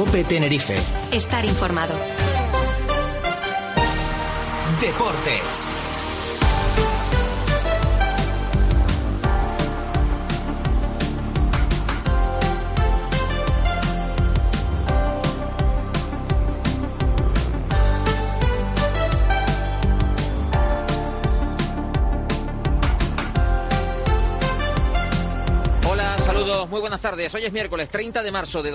COPE Tenerife. Estar informado. Deportes. Muy buenas tardes. Hoy es miércoles 30 de marzo de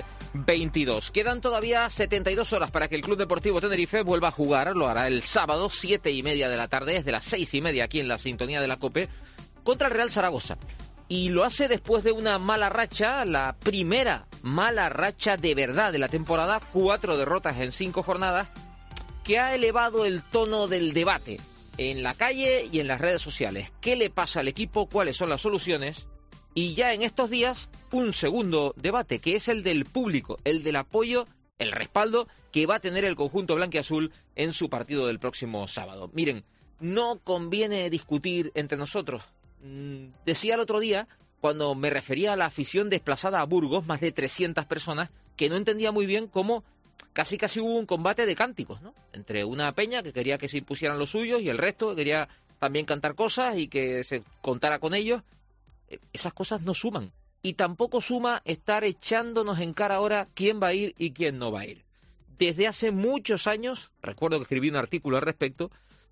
2022. Quedan todavía 72 horas para que el Club Deportivo Tenerife vuelva a jugar. Lo hará el sábado, 7:30 de la tarde, desde las 6:30 aquí en la sintonía de la COPE, contra el Real Zaragoza. Y lo hace después de una mala racha, la primera mala racha de verdad de la temporada, 4 derrotas en 5 jornadas, que ha elevado el tono del debate en la calle y en las redes sociales. ¿Qué le pasa al equipo? ¿Cuáles son las soluciones? Y ya en estos días, un segundo debate, que es el del público, el del apoyo, el respaldo que va a tener el conjunto blanquiazul en su partido del próximo sábado. Miren, no conviene discutir entre nosotros. Decía el otro día, cuando me refería a la afición desplazada a Burgos, más de 300 personas, que no entendía muy bien cómo casi hubo un combate de cánticos, ¿no? Entre una peña que quería que se impusieran los suyos y el resto que quería también cantar cosas y que se contara con ellos. Esas cosas no suman. Y tampoco suma estar echándonos en cara ahora quién va a ir y quién no va a ir. Desde hace muchos años, recuerdo que escribí un artículo al respecto,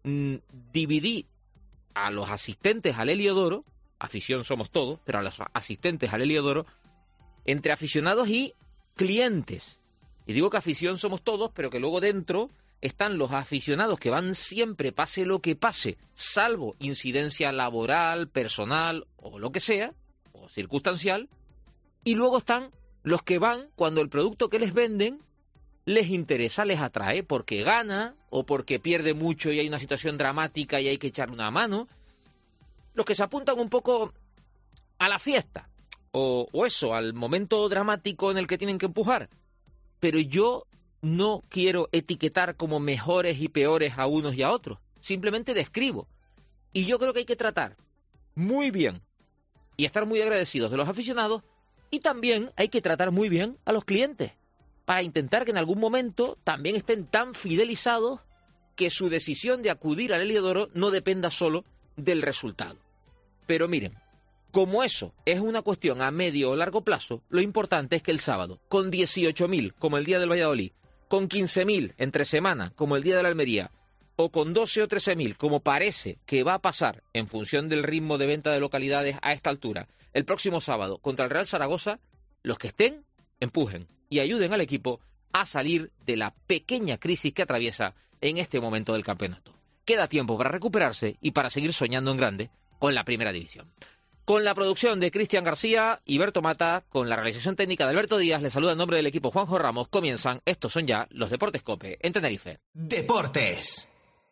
dividí a los asistentes al Heliodoro, afición somos todos, pero a los asistentes al Heliodoro, entre aficionados y clientes. Y digo que afición somos todos, pero que luego dentro están los aficionados que van siempre, pase lo que pase, salvo incidencia laboral, personal o lo que sea, o circunstancial, y luego están los que van cuando el producto que les venden les interesa, les atrae, porque gana o porque pierde mucho y hay una situación dramática y hay que echarle una mano. Los que se apuntan un poco a la fiesta, o eso, al momento dramático en el que tienen que empujar. Pero yo no quiero etiquetar como mejores y peores a unos y a otros. Simplemente describo. Y yo creo que hay que tratar muy bien y estar muy agradecidos de los aficionados, y también hay que tratar muy bien a los clientes para intentar que en algún momento también estén tan fidelizados que su decisión de acudir al Heliodoro no dependa solo del resultado. Pero miren, como eso es una cuestión a medio o largo plazo, lo importante es que el sábado, con 18.000 como el día del Valladolid, con 15.000 entre semana, como el día de la Almería, o con 12 o 13.000, como parece que va a pasar en función del ritmo de venta de localidades a esta altura, el próximo sábado contra el Real Zaragoza, los que estén, empujen y ayuden al equipo a salir de la pequeña crisis que atraviesa en este momento del campeonato. Queda tiempo para recuperarse y para seguir soñando en grande con la primera división. Con la producción de Cristian García y Berto Mata, con la realización técnica de Alberto Díaz, les saluda en nombre del equipo Juanjo Ramos. Comienzan, estos son ya los Deportes COPE en Tenerife. Deportes.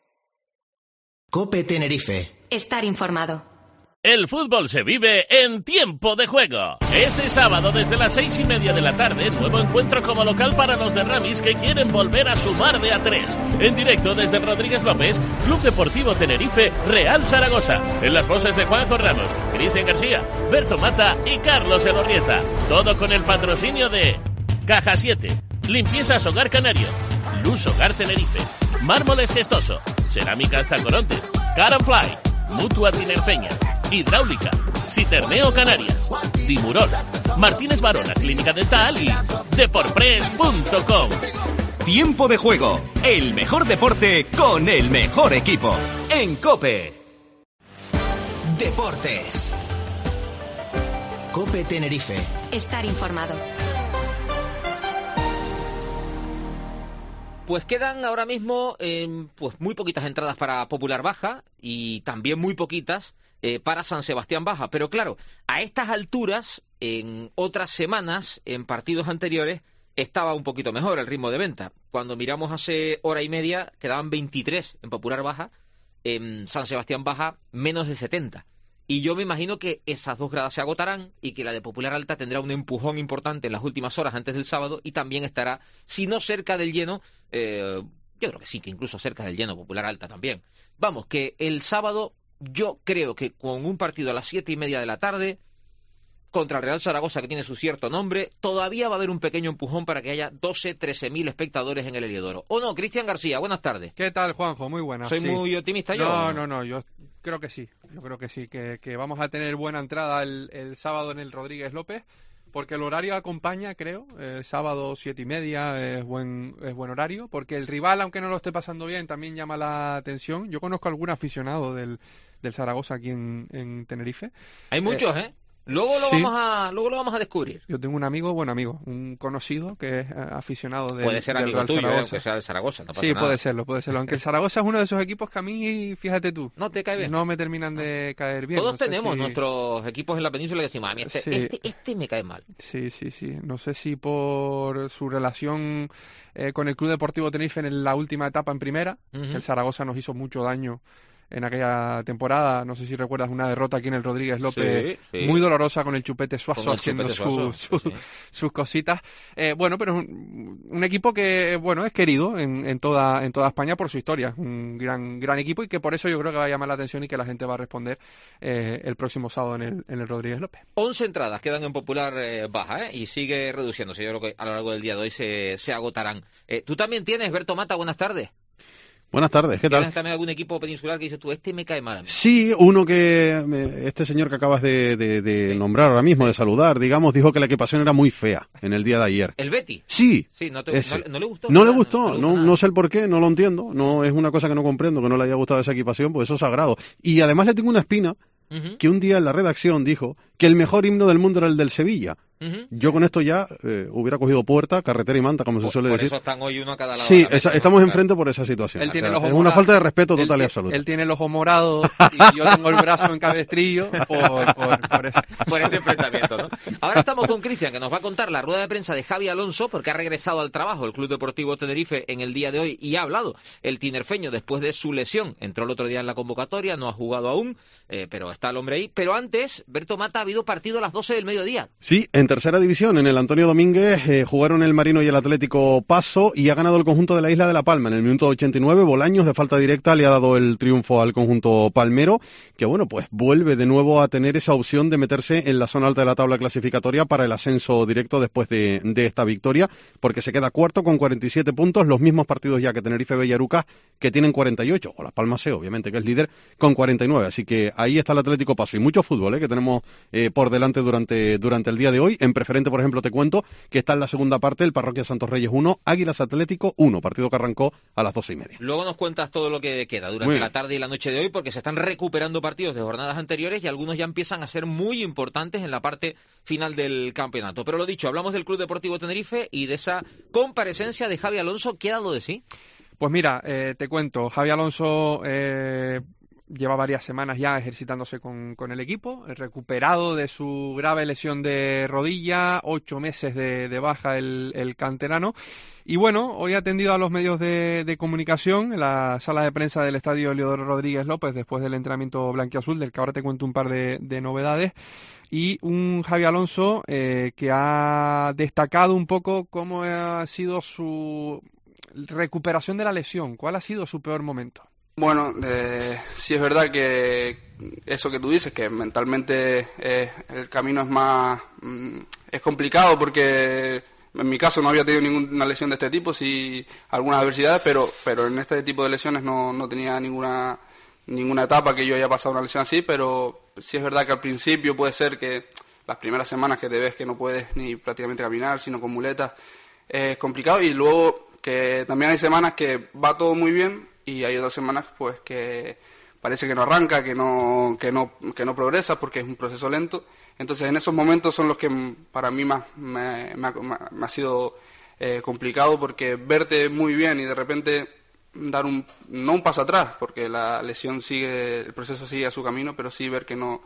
COPE Tenerife. Estar informado. El fútbol se vive en tiempo de juego. Este sábado desde las 6:30 de la tarde, nuevo encuentro como local para los de Ramis que quieren volver a sumar de a 3. En directo desde Rodríguez López, Club Deportivo Tenerife, Real Zaragoza. En las voces de Juanjo Ramos, Cristian García, Berto Mata y Carlos Elorrieta. Todo con el patrocinio de Caja 7, Limpiezas Hogar Canario, Luz Hogar Tenerife, Mármoles Gestoso, Cerámicas Tacoronte, Car & Fly, Mutua Tinerfeña, Hidráulica, Citerneo Canarias, Dimurol, Martínez Varona Clínica Dental y Deporpress.com. Tiempo de juego, el mejor deporte con el mejor equipo. En COPE. Deportes. COPE Tenerife. Estar informado. Pues quedan ahora mismo pues muy poquitas entradas para Popular Baja y también muy poquitas para San Sebastián Baja. Pero claro, a estas alturas, en otras semanas, en partidos anteriores, estaba un poquito mejor el ritmo de venta. Cuando miramos hace hora y media, quedaban 23 en Popular Baja, en San Sebastián Baja menos de 70. Y yo me imagino que esas dos gradas se agotarán y que la de Popular Alta tendrá un empujón importante en las últimas horas antes del sábado y también estará, si no cerca del lleno, yo creo que sí, que incluso cerca del lleno Popular Alta también. Vamos, que el sábado yo creo que con un partido a las 7:30 de la tarde, contra el Real Zaragoza, que tiene su cierto nombre, todavía va a haber un pequeño empujón para que haya 13.000 espectadores en el Heliodoro. ¿O no? Cristian García, buenas tardes. ¿Qué tal, Juanjo? Muy buenas. ¿Soy muy optimista yo? No, yo creo que sí. Yo creo que sí, que vamos a tener buena entrada el sábado en el Rodríguez López, porque el horario acompaña, creo. Sábado 7:30 es buen horario, porque el rival, aunque no lo esté pasando bien, también llama la atención. Yo conozco a algún aficionado del Zaragoza aquí en Tenerife. Hay muchos, Luego lo sí. vamos a descubrir. Yo tengo un amigo, un conocido que es aficionado puede ser del amigo Real tuyo, Zaragoza. aunque sea del Zaragoza, no pasa Sí, nada. puede serlo. Aunque el Zaragoza es uno de esos equipos que a mí, fíjate tú, No te cae bien. no me terminan de caer bien. Todos No sé tenemos si- nuestros equipos en la península que decimos, a mí Sí. este me cae mal. Sí. No sé si por su relación con el Club Deportivo Tenerife en la última etapa en primera. Ujú. El Zaragoza nos hizo mucho daño en aquella temporada. No sé si recuerdas una derrota aquí en el Rodríguez López, Sí. muy dolorosa con el Chupete Suazo Con el haciendo Chupete Suazo, sí. sus cositas. Pero es un equipo que es querido en toda España por su historia. Un gran equipo, y que por eso yo creo que va a llamar la atención y que la gente va a responder el próximo sábado en el Rodríguez López. 11 entradas quedan en popular baja, y sigue reduciéndose. Yo creo que a lo largo del día de hoy se agotarán. Tú también tienes, Berto Mata, buenas tardes. Buenas tardes, ¿qué tal? ¿Tienes también algún equipo peninsular que dices tú, este me cae mal a mí? Sí, este señor que acabas de nombrar ahora mismo, de saludar, digamos, dijo que la equipación era muy fea en el día de ayer. ¿El Betty? Sí, Sí, ¿no ese. le gustó? No le ¿verdad? gustó, le nada. no sé el por qué, no lo entiendo, no es una cosa que no comprendo, que no le haya gustado esa equipación, pues eso es sagrado. Y además le tengo una espina, Ujú, que un día en la redacción dijo que el mejor himno del mundo era el del Sevilla. ujú. Yo con esto ya hubiera cogido puerta, carretera y manta, como se suele Por decir. eso están hoy uno a cada lado. Sí, de la mesa, ¿no? estamos Claro. enfrente por esa situación. Él tiene O sea, el ojo es una morado. falta de respeto total y Él absoluta. Él tiene el ojo morado y yo tengo el brazo en cabestrillo por eso. Por ese enfrentamiento, ¿no? Ahora estamos con Cristian, que nos va a contar la rueda de prensa de Javi Alonso, porque ha regresado al trabajo el Club Deportivo Tenerife en el día de hoy y ha hablado el tinerfeño después de su lesión. Entró el otro día en la convocatoria, no ha jugado aún, pero está el hombre ahí. Pero antes, Berto Mata, ha habido partido a las 12 del mediodía. Sí, en tercera división, en el Antonio Domínguez, jugaron el Marino y el Atlético Paso, y ha ganado el conjunto de la Isla de La Palma. En el minuto 89, Bolaños, de falta directa, le ha dado el triunfo al conjunto palmero, que pues vuelve de nuevo a tener esa opción de meterse en la zona alta de la tabla clasificatoria para el ascenso directo después de esta victoria, porque se queda cuarto con 47 puntos, los mismos partidos ya que Tenerife B y Arucas, que tienen 48, o Las Palmas C, obviamente, que es líder, con 49. Así que ahí está el Atlético Paso, y mucho fútbol que tenemos por delante durante el día de hoy. En preferente, por ejemplo, te cuento que está en la segunda parte el Parroquia Santos Reyes 1, Águilas Atlético 1, partido que arrancó a las 12:30. Luego nos cuentas todo lo que queda Muy durante bien. la tarde y la noche de hoy, porque se están recuperando partidos de jornadas anteriores y algunos ya empiezan a ser muy importantes en la parte final del campeonato. Pero lo dicho, hablamos del Club Deportivo Tenerife y de esa comparecencia de Javi Alonso. ¿Qué ha dado de sí? Pues mira, te cuento, Javi Alonso lleva varias semanas ya ejercitándose con el equipo, recuperado de su grave lesión de rodilla, 8 meses de baja el canterano. Y bueno, hoy ha atendido a los medios de comunicación en la sala de prensa del estadio Heliodoro Rodríguez López después del entrenamiento blanquiazul, del que ahora te cuento un par de novedades. Y un Javi Alonso que ha destacado un poco cómo ha sido su recuperación de la lesión. ¿Cuál ha sido su peor momento? Bueno, sí es verdad que eso que tú dices, que mentalmente el camino es más es complicado, porque en mi caso no había tenido ninguna lesión de este tipo, sí algunas adversidades, pero en este tipo de lesiones no tenía ninguna etapa que yo haya pasado una lesión así. Pero sí es verdad que al principio puede ser que las primeras semanas que te ves que no puedes ni prácticamente caminar, sino con muletas, es complicado, y luego que también hay semanas que va todo muy bien y hay otras semanas pues que parece que no arranca, que no progresa, porque es un proceso lento. Entonces en esos momentos son los que para mí más me ha sido complicado, porque verte muy bien y de repente dar no un paso atrás, porque la lesión sigue, el proceso sigue a su camino, pero sí ver que no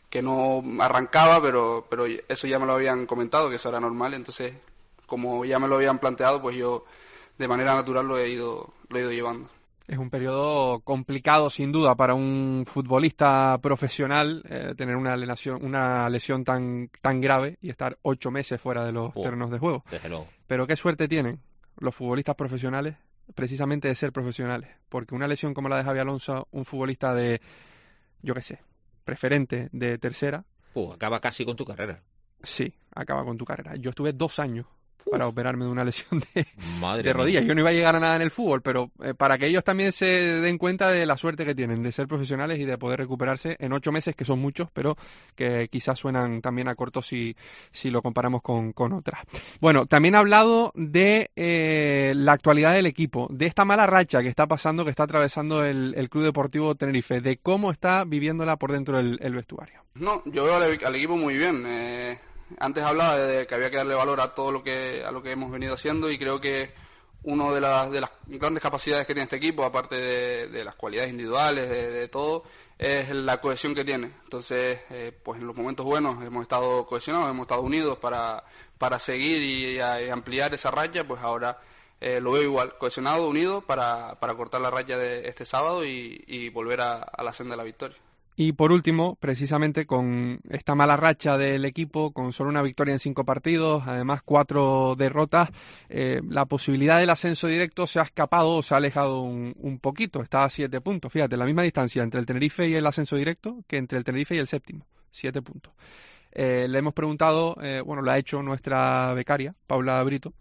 arrancaba, pero eso ya me lo habían comentado, que eso era normal. Entonces, como ya me lo habían planteado, pues yo de manera natural lo he ido llevando. Es un periodo complicado, sin duda, para un futbolista profesional, tener una lesión tan grave y estar 8 meses fuera de los terrenos de juego. Desde luego. Pero qué suerte tienen los futbolistas profesionales, precisamente de ser profesionales, porque una lesión como la de Javi Alonso, un futbolista de, yo qué sé, preferente de tercera, Acaba casi con tu carrera. Sí, acaba con tu carrera. Yo estuve 2 años para operarme de una lesión Madre de rodilla. mía. Yo no iba a llegar a nada en el fútbol, pero para que ellos también se den cuenta de la suerte que tienen de ser profesionales y de poder recuperarse en 8 meses, que son muchos, pero que quizás suenan también a corto si lo comparamos con otras. Bueno, también ha hablado de la actualidad del equipo, de esta mala racha que está pasando, que está atravesando el Club Deportivo Tenerife, de cómo está viviéndola por dentro del vestuario. No, yo veo al equipo muy bien. Antes hablaba de que había que darle valor a todo lo que hemos venido haciendo, y creo que una de las grandes capacidades que tiene este equipo, aparte de las cualidades individuales, de todo, es la cohesión que tiene. Entonces, pues en los momentos buenos hemos estado cohesionados, hemos estado unidos para seguir y ampliar esa raya. Pues ahora lo veo igual, cohesionado, unido para cortar la raya de este sábado y volver a la senda de la victoria. Y por último, precisamente con esta mala racha del equipo, con solo una victoria en 5 partidos, además 4 derrotas, la posibilidad del ascenso directo se ha escapado, se ha alejado un poquito, está a 7 puntos. Fíjate, la misma distancia entre el Tenerife y el ascenso directo que entre el Tenerife y el séptimo, 7 puntos. Le hemos preguntado, lo ha hecho nuestra becaria, Paula Brito,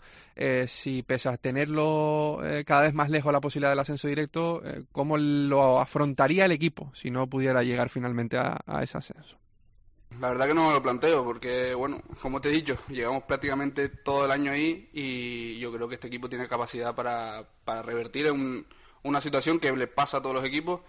si pese a tenerlo cada vez más lejos la posibilidad del ascenso directo, ¿cómo lo afrontaría el equipo si no pudiera llegar finalmente a ese ascenso? La verdad que no me lo planteo porque, bueno, como te he dicho, llegamos prácticamente todo el año ahí y yo creo que este equipo tiene capacidad para revertir una situación que le pasa a todos los equipos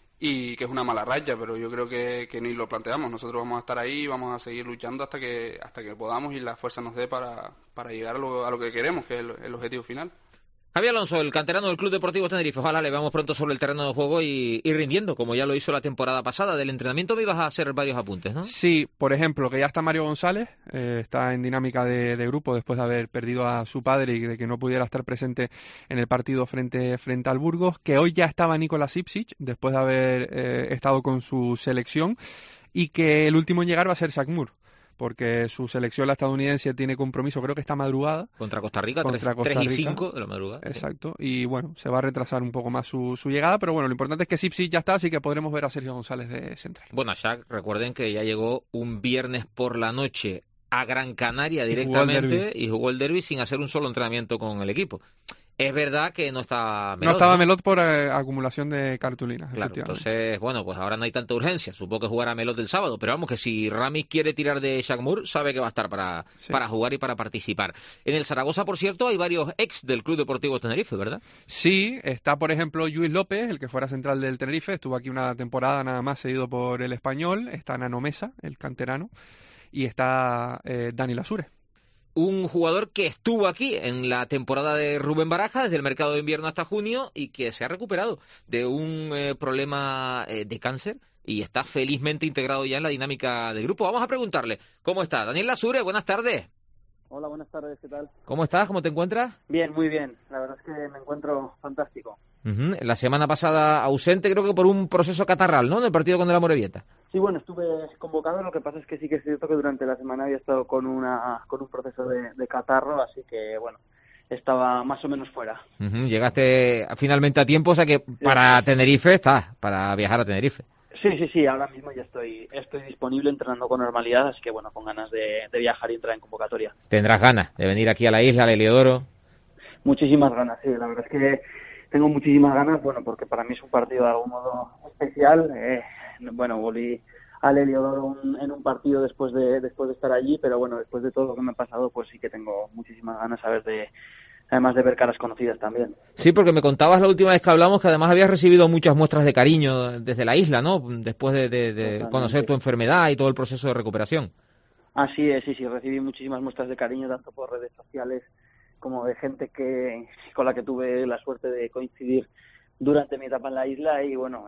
y que es una mala racha, pero yo creo que ni lo planteamos. Nosotros vamos a estar ahí y vamos a seguir luchando hasta que podamos y la fuerza nos dé para llegar a lo que queremos, que es el objetivo final. Javier Alonso, el canterano del Club Deportivo Tenerife, ojalá le veamos pronto sobre el terreno de juego y rindiendo, como ya lo hizo la temporada pasada. Del entrenamiento me ibas a hacer varios apuntes, ¿no? Sí, por ejemplo, que ya está Mario González, está en dinámica de grupo después de haber perdido a su padre y de que no pudiera estar presente en el partido frente al Burgos, que hoy ya estaba Nicolás Ipsic, después de haber estado con su selección, y que el último en llegar va a ser Zach Moore, porque su selección, la estadounidense, tiene compromiso, creo que esta madrugada. Contra Costa Rica, 3 y 5 de la madrugada. Exacto, y bueno, se va a retrasar un poco más su llegada, pero bueno, lo importante es que Sipsi ya está, así que podremos ver a Sergio González de central. Bueno, Shaq, recuerden que ya llegó un viernes por la noche a Gran Canaria directamente y jugó el derbi sin hacer un solo entrenamiento con el equipo. Es verdad que no está Melot. No estaba Melot por acumulación de cartulinas. Claro, entonces, bueno, pues ahora no hay tanta urgencia. Supongo que jugará Melot el sábado, pero vamos, que si Ramis quiere tirar de Zach Moore, sabe que va a estar para jugar y para participar. En el Zaragoza, por cierto, hay varios ex del Club Deportivo Tenerife, ¿verdad? Sí, está, por ejemplo, Lluís López, el que fuera central del Tenerife, estuvo aquí una temporada nada más cedido por el Español. Está Nano Mesa, el canterano, y está Dani Lasure. Un jugador que estuvo aquí en la temporada de Rubén Baraja, desde el mercado de invierno hasta junio, y que se ha recuperado de un problema de cáncer y está felizmente integrado ya en la dinámica del grupo. Vamos a preguntarle, ¿cómo está? Daniel Lasure, buenas tardes. Hola, buenas tardes, ¿qué tal? ¿Cómo estás? ¿Cómo te encuentras? Bien, muy bien. La verdad es que me encuentro fantástico. La semana pasada ausente, creo que por un proceso catarral, ¿no? En el partido con el Amorebieta. Sí, bueno, estuve convocado, lo que pasa es que sí que es cierto que durante la semana había estado con un proceso de catarro, así que, bueno, estaba más o menos fuera. Llegaste finalmente a tiempo, o sea que para Tenerife estás, para viajar a Tenerife. Sí, ahora mismo ya estoy disponible entrenando con normalidad, así que, bueno, con ganas de viajar y entrar en convocatoria. ¿Tendrás ganas de venir aquí a la isla, al Heliodoro? Muchísimas ganas, sí, la verdad es que tengo muchísimas ganas, bueno, porque para mí es un partido de algún modo especial. Bueno, volví al Heliodoro en un partido después de estar allí, pero bueno, después de todo lo que me ha pasado, pues sí que tengo muchísimas ganas, además de ver caras conocidas también. Sí, porque me contabas la última vez que hablamos que además habías recibido muchas muestras de cariño desde la isla, ¿no? Después de conocer tu enfermedad y todo el proceso de recuperación. Así es, sí, recibí muchísimas muestras de cariño, tanto por redes sociales como de gente con la que tuve la suerte de coincidir durante mi etapa en la isla, y bueno,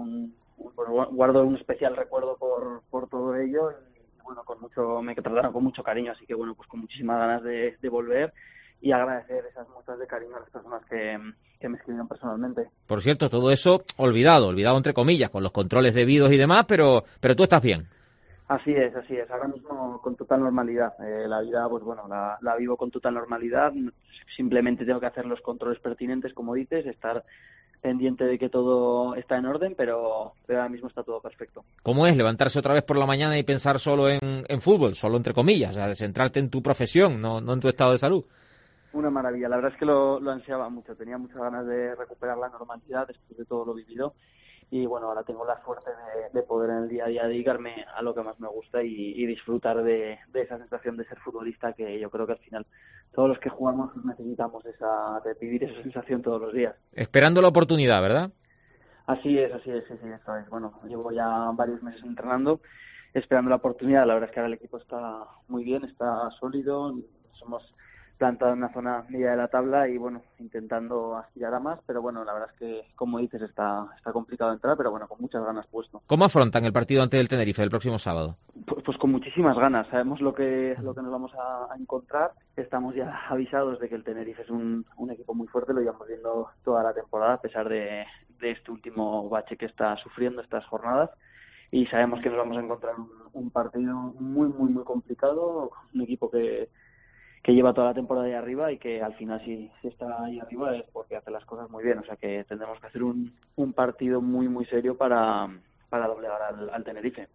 guardo un especial recuerdo por todo ello, y bueno, me trataron con mucho cariño, así que bueno, pues con muchísimas ganas de volver y agradecer esas muestras de cariño a las personas que me escribieron personalmente. Por cierto, todo eso olvidado entre comillas, con los controles debidos y demás, pero tú estás bien. Así es, ahora mismo con total normalidad. La vida, pues bueno, la vivo con total normalidad. Simplemente tengo que hacer los controles pertinentes, como dices, estar pendiente de que todo está en orden, pero ahora mismo está todo perfecto. ¿Cómo es levantarse otra vez por la mañana y pensar solo en fútbol, solo entre comillas, o sea, centrarte en tu profesión, no en tu estado de salud? Una maravilla, la verdad es que lo ansiaba mucho, tenía muchas ganas de recuperar la normalidad después de todo lo vivido y bueno, ahora tengo la suerte de poder en el día a día dedicarme a lo que más me gusta y disfrutar de esa sensación de ser futbolista, que yo creo que al final todos los que jugamos necesitamos de vivir esa sensación todos los días. Esperando la oportunidad, ¿verdad? Así es, sí, eso es. Bueno, llevo ya varios meses entrenando, esperando la oportunidad. La verdad es que ahora el equipo está muy bien, está sólido, somos plantado en una zona media de la tabla y bueno, intentando aspirar a más, pero bueno, la verdad es que, como dices, está complicado entrar, pero bueno, con muchas ganas puesto. ¿Cómo afrontan el partido ante el Tenerife el próximo sábado? Pues con muchísimas ganas, sabemos lo que nos vamos a encontrar, estamos ya avisados de que el Tenerife es un equipo muy fuerte, lo llevamos viendo toda la temporada, a pesar de este último bache que está sufriendo estas jornadas, y sabemos que nos vamos a encontrar un partido muy, muy, muy complicado, un equipo que lleva toda la temporada ahí arriba y que al final si está ahí arriba es porque hace las cosas muy bien, o sea que tendremos que hacer un partido muy muy serio para doblegar al Tenerife.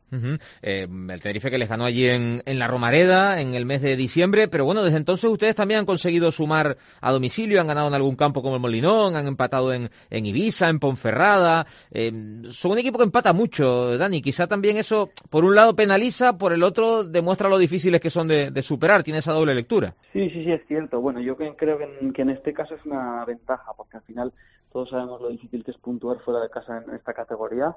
El Tenerife que les ganó allí en la Romareda en el mes de diciembre, pero bueno, desde entonces ustedes también han conseguido sumar a domicilio, han ganado en algún campo como el Molinón, han empatado en Ibiza, en Ponferrada, son un equipo que empata mucho, Dani, quizá también eso por un lado penaliza, por el otro demuestra lo difíciles que son de superar, tiene esa doble lectura. Sí, es cierto, bueno, yo creo que en este caso es una ventaja, porque al final todos sabemos lo difícil que es puntuar fuera de casa en esta categoría.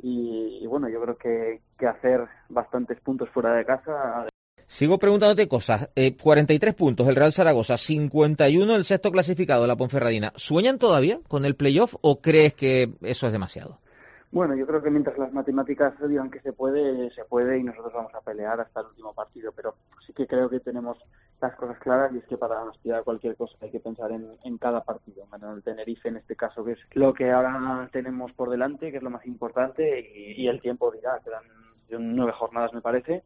Y bueno, yo creo que hacer bastantes puntos fuera de casa. Sigo preguntándote cosas. 43 puntos el Real Zaragoza, 51 el sexto clasificado, la Ponferradina. ¿Sueñan todavía con el playoff o crees que eso es demasiado? Bueno, yo creo que mientras las matemáticas digan que se puede y nosotros vamos a pelear hasta el último partido, pero sí que creo que tenemos las cosas claras y es que para aspirar a cualquier cosa hay que pensar en cada partido. Bueno, el Tenerife en este caso, que es lo que ahora tenemos por delante, que es lo más importante y el tiempo dirá, quedan 9 jornadas me parece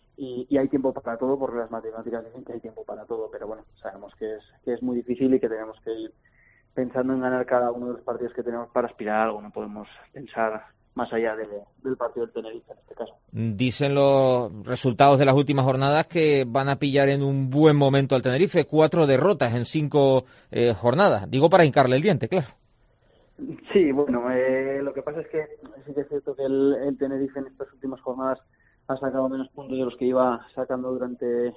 y hay tiempo para todo porque las matemáticas dicen que hay tiempo para todo, pero bueno, sabemos que es muy difícil y que tenemos que ir pensando en ganar cada uno de los partidos que tenemos para aspirar a algo, no podemos pensar más allá del partido del Tenerife en este caso. Dicen los resultados de las últimas jornadas que van a pillar en un buen momento al Tenerife, 4 derrotas en 5 jornadas, digo para hincarle el diente, claro. Sí, bueno, lo que pasa es que sí que es cierto que el Tenerife en estas últimas jornadas ha sacado menos puntos de los que iba sacando durante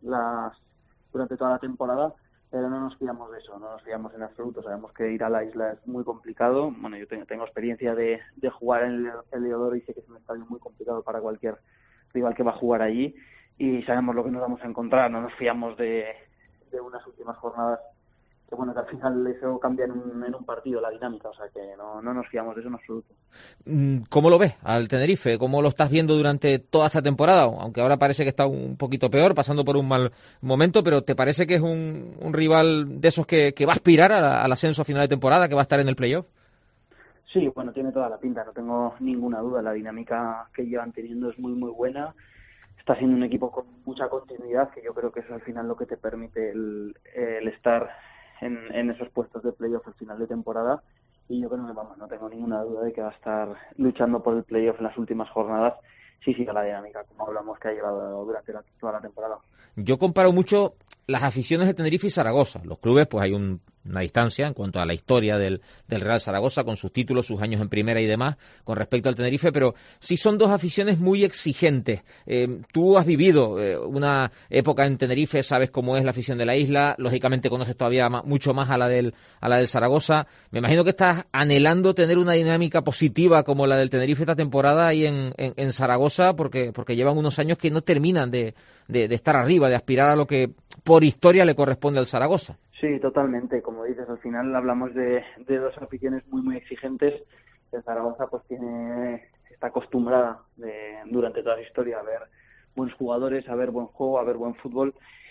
toda la temporada, pero no nos fiamos de eso, no nos fiamos en absoluto. Sabemos que ir a la isla es muy complicado. Bueno, yo tengo experiencia de jugar en el Leodoro y sé que es un estadio muy complicado para cualquier rival que va a jugar allí y sabemos lo que nos vamos a encontrar. No nos fiamos de unas últimas jornadas que bueno, que al final eso cambia en un partido la dinámica, o sea que no nos fiamos de eso en absoluto. ¿Cómo lo ves al Tenerife? ¿Cómo lo estás viendo durante toda esta temporada? Aunque ahora parece que está un poquito peor, pasando por un mal momento, pero ¿te parece que es un rival de esos que va a aspirar al ascenso a final de temporada, que va a estar en el playoff? Sí, bueno, tiene toda la pinta, no tengo ninguna duda. La dinámica que llevan teniendo es muy, muy buena. Está siendo un equipo con mucha continuidad, que yo creo que es al final lo que te permite el estar en esos puestos de playoff al final de temporada, y yo creo que no tengo ninguna duda de que va a estar luchando por el playoff en las últimas jornadas si sigue la dinámica como hablamos que ha llevado durante toda la temporada. Yo comparo mucho las aficiones de Tenerife y Zaragoza. Los clubes, pues hay una distancia en cuanto a la historia del Real Zaragoza, con sus títulos, sus años en primera y demás, con respecto al Tenerife, pero sí son dos aficiones muy exigentes. Tú has vivido una época en Tenerife, sabes cómo es la afición de la isla, lógicamente conoces todavía mucho más a la del Zaragoza. Me imagino que estás anhelando tener una dinámica positiva como la del Tenerife esta temporada ahí en Zaragoza, porque llevan unos años que no terminan de estar arriba, de aspirar a lo que por historia le corresponde al Zaragoza. Sí, totalmente. Como dices, al final hablamos de dos aficiones muy, muy exigentes. El Zaragoza pues está acostumbrada durante toda la historia a ver buenos jugadores, a ver buen juego, a ver buen fútbol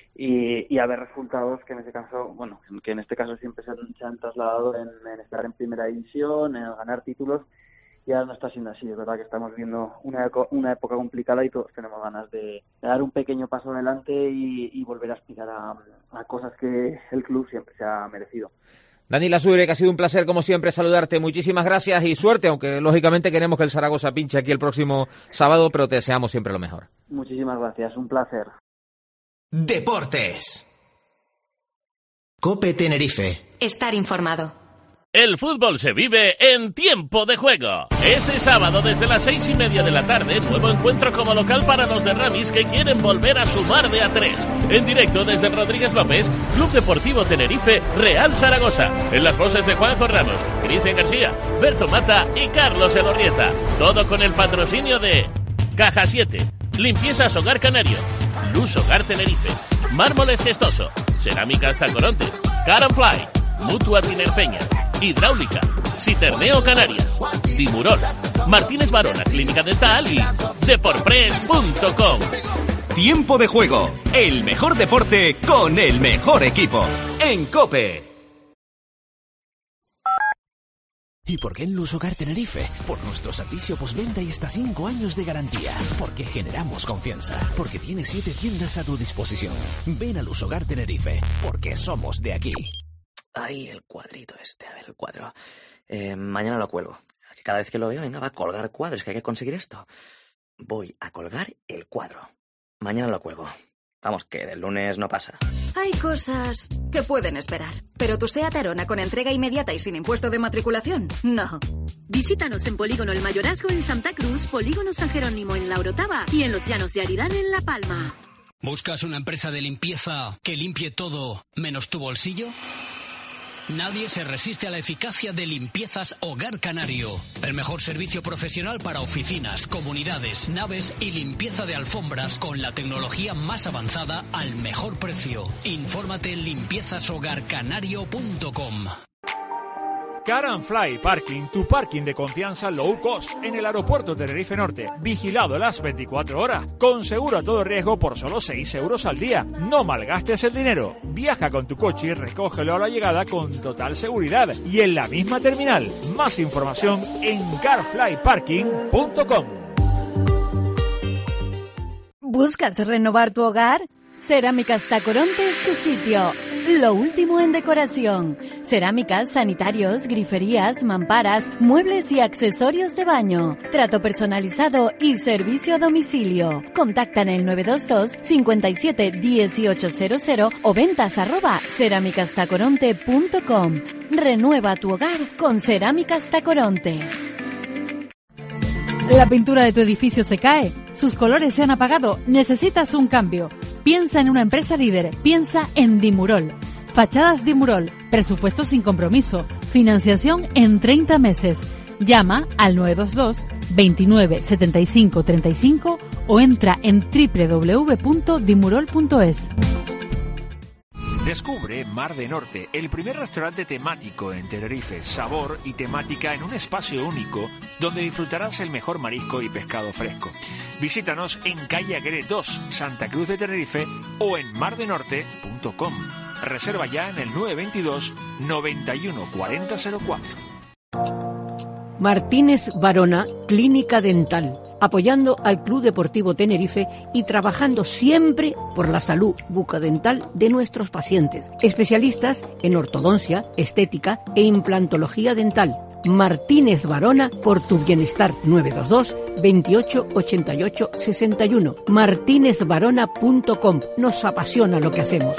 y a ver resultados que en este caso siempre se han trasladado en estar en primera división, en ganar títulos. Y ahora no está siendo así, es verdad que estamos viendo una época complicada y todos tenemos ganas de dar un pequeño paso adelante y volver a aspirar a cosas que el club siempre se ha merecido. Dani Lasure, que ha sido un placer como siempre saludarte. Muchísimas gracias y suerte, aunque lógicamente queremos que el Zaragoza pinche aquí el próximo sábado, pero te deseamos siempre lo mejor. Muchísimas gracias, un placer. Deportes. COPE Tenerife. Estar informado. El fútbol se vive en tiempo de juego. Este sábado desde las 6:30 de la tarde, nuevo encuentro como local para los de Ramis que quieren volver a sumar de a 3. En directo desde Rodríguez López, Club Deportivo Tenerife, Real Zaragoza. En las voces de Juanjo Ramos, Cristian García, Berto Mata y Carlos Elorrieta. Todo con el patrocinio de Caja 7, Limpiezas Hogar Canario, Luz Hogar Tenerife, Mármoles Gestoso, Cerámicas Tacoronte, Car & Fly, Mutua Tinerfeña, Hidráulica, Citerneo Canarias, Dimurol, Martínez Varona Clínica Dental y Deporpress.com. Tiempo de juego, el mejor deporte con el mejor equipo. En COPE. ¿Y por qué en Luz Hogar Tenerife? Por nuestro servicio postventa y hasta 5 años de garantía. Porque generamos confianza. Porque tiene 7 tiendas a tu disposición. Ven a Luz Hogar Tenerife. Porque somos de aquí. Ay, el cuadrito este, a ver, el cuadro. Mañana lo cuelgo. Cada vez que lo veo, venga, va a colgar cuadros, que hay que conseguir esto. Voy a colgar el cuadro. Mañana lo cuelgo. Vamos, que del lunes no pasa. Hay cosas que pueden esperar, pero tu SEAT Arona con entrega inmediata y sin impuesto de matriculación, no. Visítanos en Polígono El Mayorazgo en Santa Cruz, Polígono San Jerónimo en La Orotava y en Los Llanos de Aridán en La Palma. ¿Buscas una empresa de limpieza que limpie todo menos tu bolsillo? Nadie se resiste a la eficacia de Limpiezas Hogar Canario. El mejor servicio profesional para oficinas, comunidades, naves y limpieza de alfombras con la tecnología más avanzada al mejor precio. Infórmate en limpiezashogarcanario.com. Car & Fly Parking, tu parking de confianza low cost en el aeropuerto Tenerife Norte. Vigilado las 24 horas. Con seguro a todo riesgo por solo 6 euros al día. No malgastes el dinero. Viaja con tu coche y recógelo a la llegada con total seguridad. Y en la misma terminal. Más información en carflyparking.com. ¿Buscas renovar tu hogar? Cerámicas Tacoronte es tu sitio. Lo último en decoración. Cerámicas, sanitarios, griferías, mamparas, muebles y accesorios de baño. Trato personalizado y servicio a domicilio. Contacta en el 922 57 1800 o ventas@cerámicastacoronte.com. Renueva tu hogar con Cerámicas Tacoronte. La pintura de tu edificio se cae, sus colores se han apagado, necesitas un cambio. Piensa en una empresa líder, piensa en Dimurol. Fachadas Dimurol, presupuesto sin compromiso, financiación en 30 meses. Llama al 922 29 75 35 o entra en www.dimurol.es. Descubre Mar de Norte, el primer restaurante temático en Tenerife. Sabor y temática en un espacio único donde disfrutarás el mejor marisco y pescado fresco. Visítanos en calle Aguirre 2, Santa Cruz de Tenerife o en mardenorte.com. Reserva ya en el 922 91 40 04. Martínez Varona, Clínica Dental, apoyando al Club Deportivo Tenerife y trabajando siempre por la salud bucodental de nuestros pacientes. Especialistas en ortodoncia, estética e implantología dental. Martínez Varona, por tu bienestar. 922 28 88 61. martinezvarona.com. Nos apasiona lo que hacemos.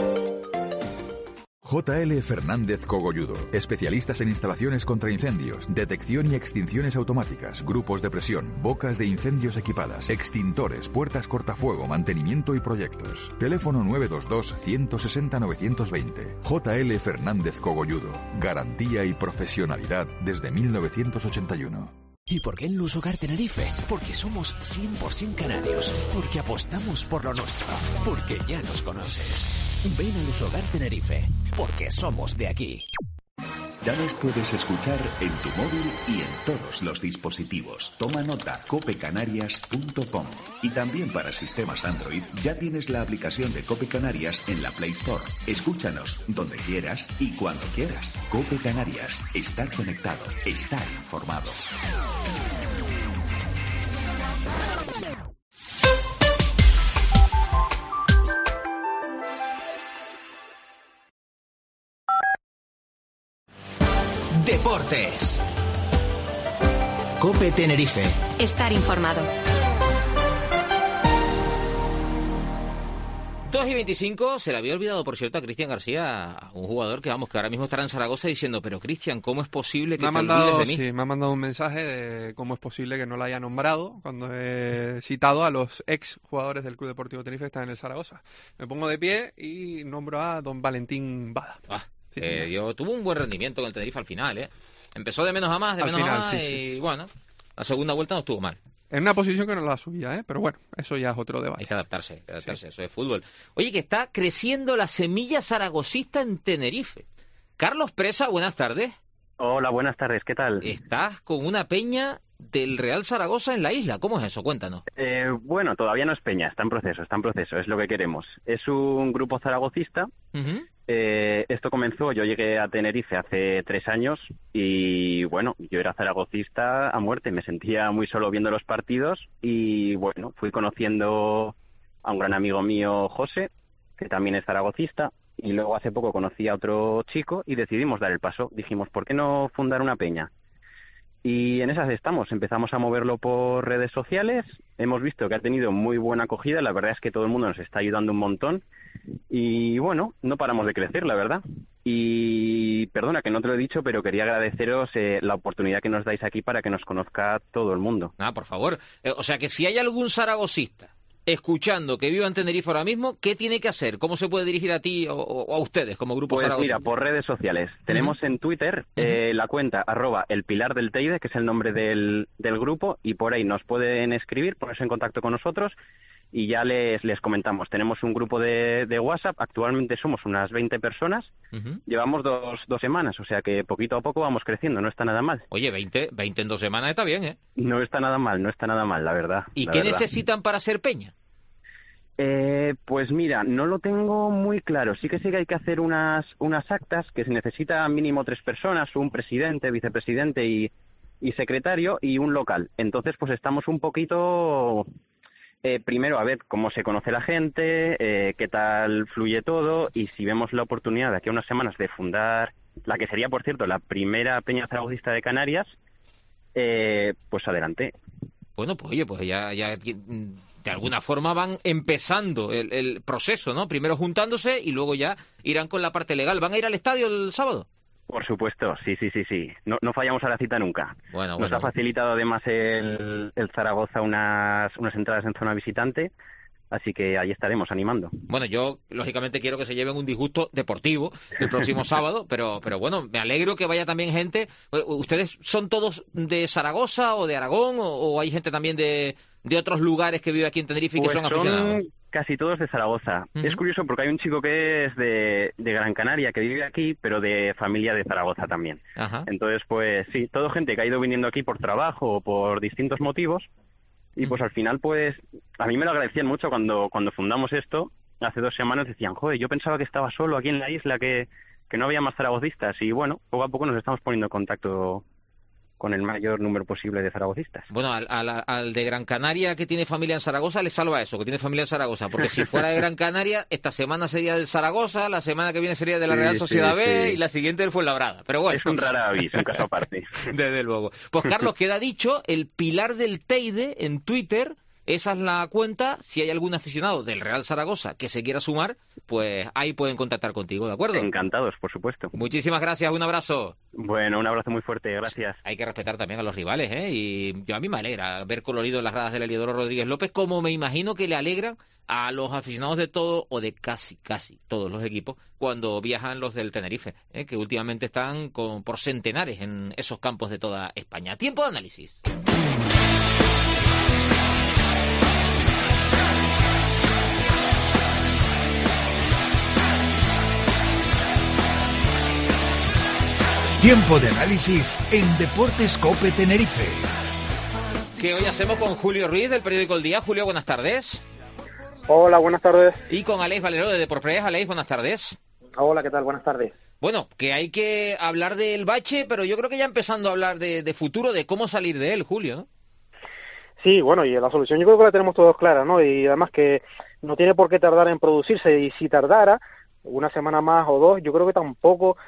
JL Fernández Cogolludo, especialistas en instalaciones contra incendios, detección y extinciones automáticas, grupos de presión, bocas de incendios equipadas, extintores, puertas cortafuego, mantenimiento y proyectos. Teléfono 922 160 920. JL Fernández Cogolludo, garantía y profesionalidad desde 1981. ¿Y por qué en Luz Hogar Tenerife? Porque somos 100% canarios, porque apostamos por lo nuestro, porque ya nos conoces. Ven a Luz Hogar Tenerife, porque somos de aquí. Ya nos puedes escuchar en tu móvil y en todos los dispositivos. Toma nota, copecanarias.com. Y también para sistemas Android ya tienes la aplicación de Cope Canarias en la Play Store. Escúchanos donde quieras y cuando quieras. Cope Canarias. Estar conectado. Estar informado. Deportes. COPE Tenerife. Estar informado. 2:25, se le había olvidado, por cierto, a Cristian García, a un jugador que ahora mismo estará en Zaragoza diciendo, pero Cristian, ¿cómo es posible que te olvides de mí? Sí, me ha mandado un mensaje de cómo es posible que no lo haya nombrado cuando he citado a los ex jugadores del Club Deportivo Tenerife que están en el Zaragoza. Me pongo de pie y nombro a don Valentín Bada. Tuvo un buen rendimiento con el Tenerife al final, ¿eh? Empezó de menos a más, y bueno, la segunda vuelta no estuvo mal. En una posición que no la subía, pero bueno, eso ya es otro debate. Hay que adaptarse, eso es fútbol. Oye, que está creciendo la semilla zaragocista en Tenerife. Carlos Presa, buenas tardes. Hola, buenas tardes, ¿qué tal? Estás con una peña del Real Zaragoza en la isla, ¿cómo es eso? Cuéntanos. Bueno, todavía no es peña, está en proceso, es lo que queremos. Es un grupo zaragocista. Esto comenzó, yo llegué a Tenerife hace 3 años y bueno, yo era zaragocista a muerte, me sentía muy solo viendo los partidos y bueno, fui conociendo a un gran amigo mío, José, que también es zaragocista, y luego hace poco conocí a otro chico y decidimos dar el paso. Dijimos, ¿por qué no fundar una peña? Y en esas estamos, empezamos a moverlo por redes sociales, hemos visto que ha tenido muy buena acogida, la verdad es que todo el mundo nos está ayudando un montón y bueno, no paramos de crecer, la verdad. Y perdona que no te lo he dicho, pero quería agradeceros la oportunidad que nos dais aquí para que nos conozca todo el mundo. Por favor, o sea que si hay algún zaragocista escuchando que viva en Tenerife ahora mismo, ¿qué tiene que hacer? ¿Cómo se puede dirigir a ti o a ustedes como grupo zaragocista? Pues mira, por redes sociales. Tenemos en Twitter la cuenta @elpilardelteide, que es el nombre del grupo, y por ahí nos pueden escribir, ponerse en contacto con nosotros y ya les comentamos. Tenemos un grupo de WhatsApp, actualmente somos unas 20 personas, llevamos dos semanas, o sea que poquito a poco vamos creciendo, no está nada mal. Oye, 20 en 2 semanas está bien, ¿eh? No está nada mal, la verdad. ¿Y qué necesitan para ser peña? Pues mira, no lo tengo muy claro. Sí que hay que hacer unas actas que se necesita mínimo 3 personas, un presidente, vicepresidente y secretario y un local. Entonces, pues estamos un poquito... primero a ver cómo se conoce la gente, qué tal fluye todo y si vemos la oportunidad de aquí a unas semanas de fundar la que sería, por cierto, la primera peña zaragocista de Canarias, pues adelante. Bueno, pues oye, pues ya de alguna forma van empezando el proceso, ¿no? Primero juntándose y luego ya irán con la parte legal. ¿Van a ir al estadio el sábado? Por supuesto, sí. No fallamos a la cita nunca. Nos ha facilitado además el Zaragoza unas entradas en zona visitante, así que ahí estaremos animando. Bueno, yo lógicamente quiero que se lleven un disgusto deportivo el próximo sábado, pero bueno, me alegro que vaya también gente. ¿Ustedes son todos de Zaragoza o de Aragón o hay gente también de otros lugares que vive aquí en Tenerife y que son aficionados? Casi todos de Zaragoza. Es curioso porque hay un chico que es de Gran Canaria, que vive aquí, pero de familia de Zaragoza también. Entonces, pues sí, todo gente que ha ido viniendo aquí por trabajo o por distintos motivos. Y pues al final, pues, a mí me lo agradecían mucho cuando fundamos esto. Hace 2 semanas decían, joder, yo pensaba que estaba solo aquí en la isla, que no había más zaragocistas. Y bueno, poco a poco nos estamos poniendo en contacto con el mayor número posible de zaragocistas. Bueno, al de Gran Canaria que tiene familia en Zaragoza le salva eso, que tiene familia en Zaragoza, porque si fuera de Gran Canaria, esta semana sería del Zaragoza, la semana que viene sería de la Real Sociedad B y la siguiente del Fuenlabrada. Pero bueno. Es un rara avis, un caso aparte. Desde luego. Pues Carlos, queda dicho, el Pilar del Teide en Twitter, esa es la cuenta. Si hay algún aficionado del Real Zaragoza que se quiera sumar, pues ahí pueden contactar contigo, ¿de acuerdo? Encantados, por supuesto. Muchísimas gracias, un abrazo. Bueno, un abrazo muy fuerte, gracias. Hay que respetar también a los rivales, ¿eh? Y a mí me alegra ver colorido en las gradas del Heliodoro Rodríguez López, como me imagino que le alegran a los aficionados de todo o de casi todos los equipos cuando viajan los del Tenerife, que últimamente están por centenares en esos campos de toda España. Tiempo de análisis. Tiempo de análisis en Deportes COPE Tenerife. Que hoy hacemos con Julio Ruiz del periódico El Día. Julio, buenas tardes. Hola, buenas tardes. Y con Aleix Valero de Deportes. Aleix, buenas tardes. Hola, ¿qué tal? Buenas tardes. Bueno, que hay que hablar del bache, pero yo creo que ya empezando a hablar de futuro, de cómo salir de él, Julio, ¿no? Sí, bueno, y la solución yo creo que la tenemos todos clara, ¿no? Y además que no tiene por qué tardar en producirse, y si tardara, una semana más o dos, yo creo que tampoco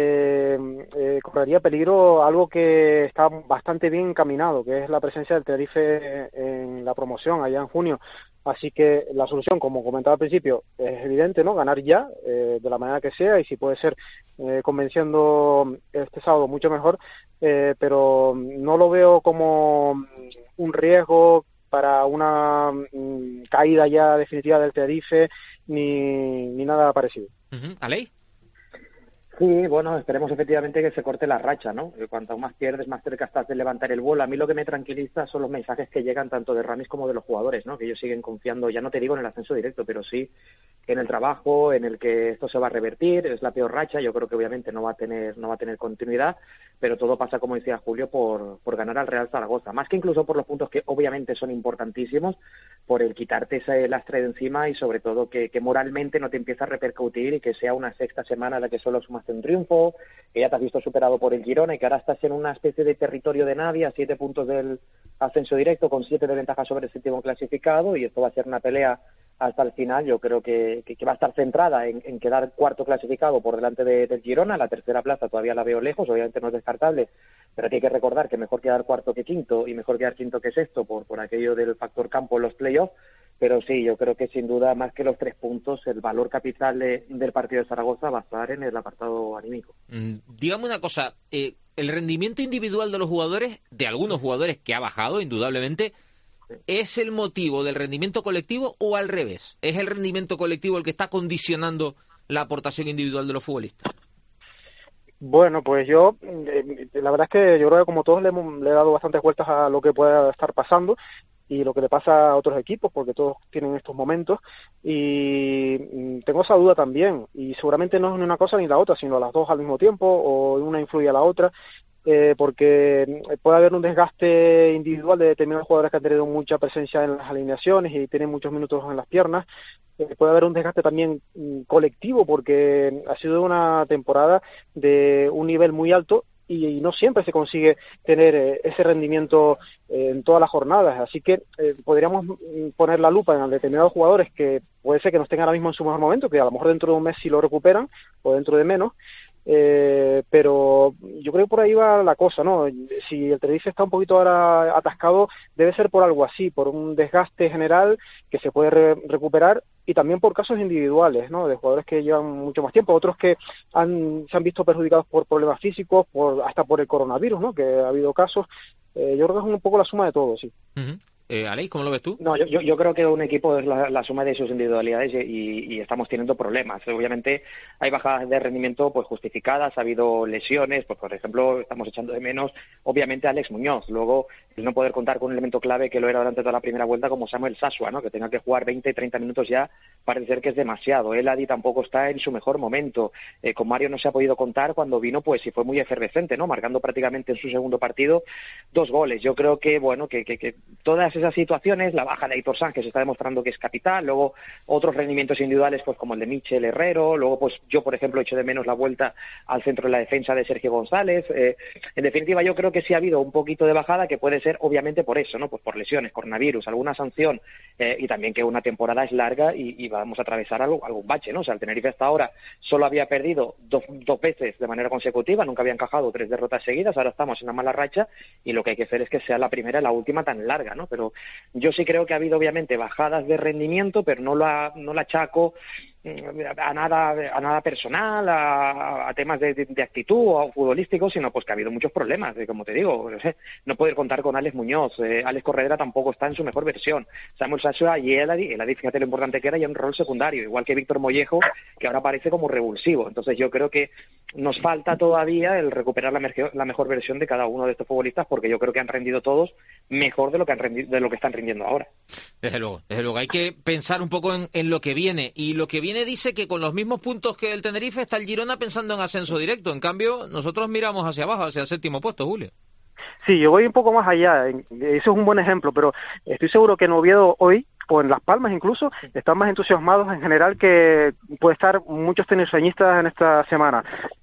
correría peligro algo que está bastante bien encaminado, que es la presencia del Tenerife en la promoción allá en junio. Así que la solución, como comentaba al principio, es evidente, ¿no? Ganar ya, de la manera que sea, y si puede ser convenciendo este sábado, mucho mejor, pero no lo veo como un riesgo para una caída ya definitiva del Tenerife, ni nada parecido. ¿Aley? Sí, bueno, esperemos efectivamente que se corte la racha, ¿no? Cuanto más pierdes, más cerca estás de levantar el vuelo. A mí lo que me tranquiliza son los mensajes que llegan tanto de Ramis como de los jugadores, ¿no? Que ellos siguen confiando, ya no te digo en el ascenso directo, pero sí en el trabajo, en el que esto se va a revertir. Es la peor racha, yo creo que obviamente no va a tener continuidad, pero todo pasa, como decía Julio, por ganar al Real Zaragoza. Más que incluso por los puntos que obviamente son importantísimos, por el quitarte ese lastre de encima y sobre todo que moralmente no te empieza a repercutir y que sea una sexta semana en la que solo sumas un triunfo, que ya te has visto superado por el Girona y que ahora estás en una especie de territorio de nadie a 7 puntos del ascenso directo, con 7 de ventaja sobre el séptimo clasificado, y esto va a ser una pelea hasta el final. Yo creo que va a estar centrada en quedar cuarto clasificado por delante del Girona. La tercera plaza todavía la veo lejos, obviamente no es descartable, pero hay que recordar que mejor quedar cuarto que quinto y mejor quedar quinto que sexto por aquello del factor campo en los playoffs. Pero sí, yo creo que sin duda, más que los 3 puntos, el valor capital del partido de Zaragoza va a estar en el apartado anímico. Dígame una cosa, el rendimiento individual de los jugadores, de algunos jugadores que ha bajado, indudablemente, ¿es el motivo del rendimiento colectivo o al revés? ¿Es el rendimiento colectivo el que está condicionando la aportación individual de los futbolistas? Bueno, pues yo, la verdad es que yo creo que como todos le he dado bastantes vueltas a lo que pueda estar pasando y lo que le pasa a otros equipos, porque todos tienen estos momentos, y tengo esa duda también, y seguramente no es ni una cosa ni la otra, sino las dos al mismo tiempo, o una influye a la otra, porque puede haber un desgaste individual de determinados jugadores que han tenido mucha presencia en las alineaciones y tienen muchos minutos en las piernas. Puede haber un desgaste también colectivo, porque ha sido una temporada de un nivel muy alto y no siempre se consigue tener ese rendimiento en todas las jornadas, así que podríamos poner la lupa en determinados jugadores que puede ser que no estén ahora mismo en su mejor momento, que a lo mejor dentro de un mes sí lo recuperan, o dentro de menos, pero yo creo que por ahí va la cosa, ¿no? Si el Tenerife está un poquito ahora atascado, debe ser por algo así, por un desgaste general que se puede recuperar, y también por casos individuales, ¿no? De jugadores que llevan mucho más tiempo, otros que se han visto perjudicados por problemas físicos, hasta por el coronavirus, ¿no? Que ha habido casos. Yo creo que es un poco la suma de todo, sí. Aleix, ¿cómo lo ves tú? No, yo creo que un equipo es la suma de sus individualidades y estamos teniendo problemas. Obviamente hay bajadas de rendimiento pues justificadas, ha habido lesiones, pues por ejemplo estamos echando de menos obviamente a Alex Muñoz. Luego el no poder contar con un elemento clave que lo era durante toda la primera vuelta como Samuel Sasua, ¿no? Que tenga que jugar 20-30 minutos ya parece ser que es demasiado. El Adi tampoco está en su mejor momento. Con Mario no se ha podido contar cuando vino, pues sí fue muy efervescente, ¿no? Marcando prácticamente en su segundo partido 2 goles. Yo creo que bueno que todas esas situaciones, la baja de Aitor Sanz, que se está demostrando que es capital, luego otros rendimientos individuales pues como el de Michel Herrero, luego pues yo por ejemplo echo de menos la vuelta al centro de la defensa de Sergio González. En definitiva yo creo que sí ha habido un poquito de bajada, que puede ser obviamente por eso, ¿no? Pues por lesiones, coronavirus, alguna sanción, y también que una temporada es larga y vamos a atravesar algún bache, ¿no? O sea, el Tenerife hasta ahora solo había perdido dos veces de manera consecutiva, nunca había encajado 3 derrotas seguidas, ahora estamos en una mala racha y lo que hay que hacer es que sea la primera y la última tan larga, ¿no? Pero yo sí creo que ha habido obviamente bajadas de rendimiento, pero no la achaco a nada personal, a temas de actitud o futbolísticos, sino pues que ha habido muchos problemas, como te digo, no poder contar con Alex Muñoz, Alex Corredera tampoco está en su mejor versión, Samuel Sasua y el Adi, fíjate lo importante que era, ya un rol secundario, igual que Víctor Mollejo, que ahora parece como revulsivo. Entonces yo creo que nos falta todavía el recuperar la mejor versión de cada uno de estos futbolistas, porque yo creo que han rendido todos mejor de lo que están rindiendo ahora. Desde luego, hay que pensar un poco en lo que viene, y lo que viene dice que con los mismos puntos que el Tenerife está el Girona pensando en ascenso directo. En cambio, nosotros miramos hacia abajo, hacia el 7º puesto, Julio. Sí, yo voy un poco más allá, eso es un buen ejemplo, pero estoy seguro que en Oviedo hoy, o en Las Palmas incluso, están más entusiasmados en general que puede estar muchos tenisfeñistas en esta semana.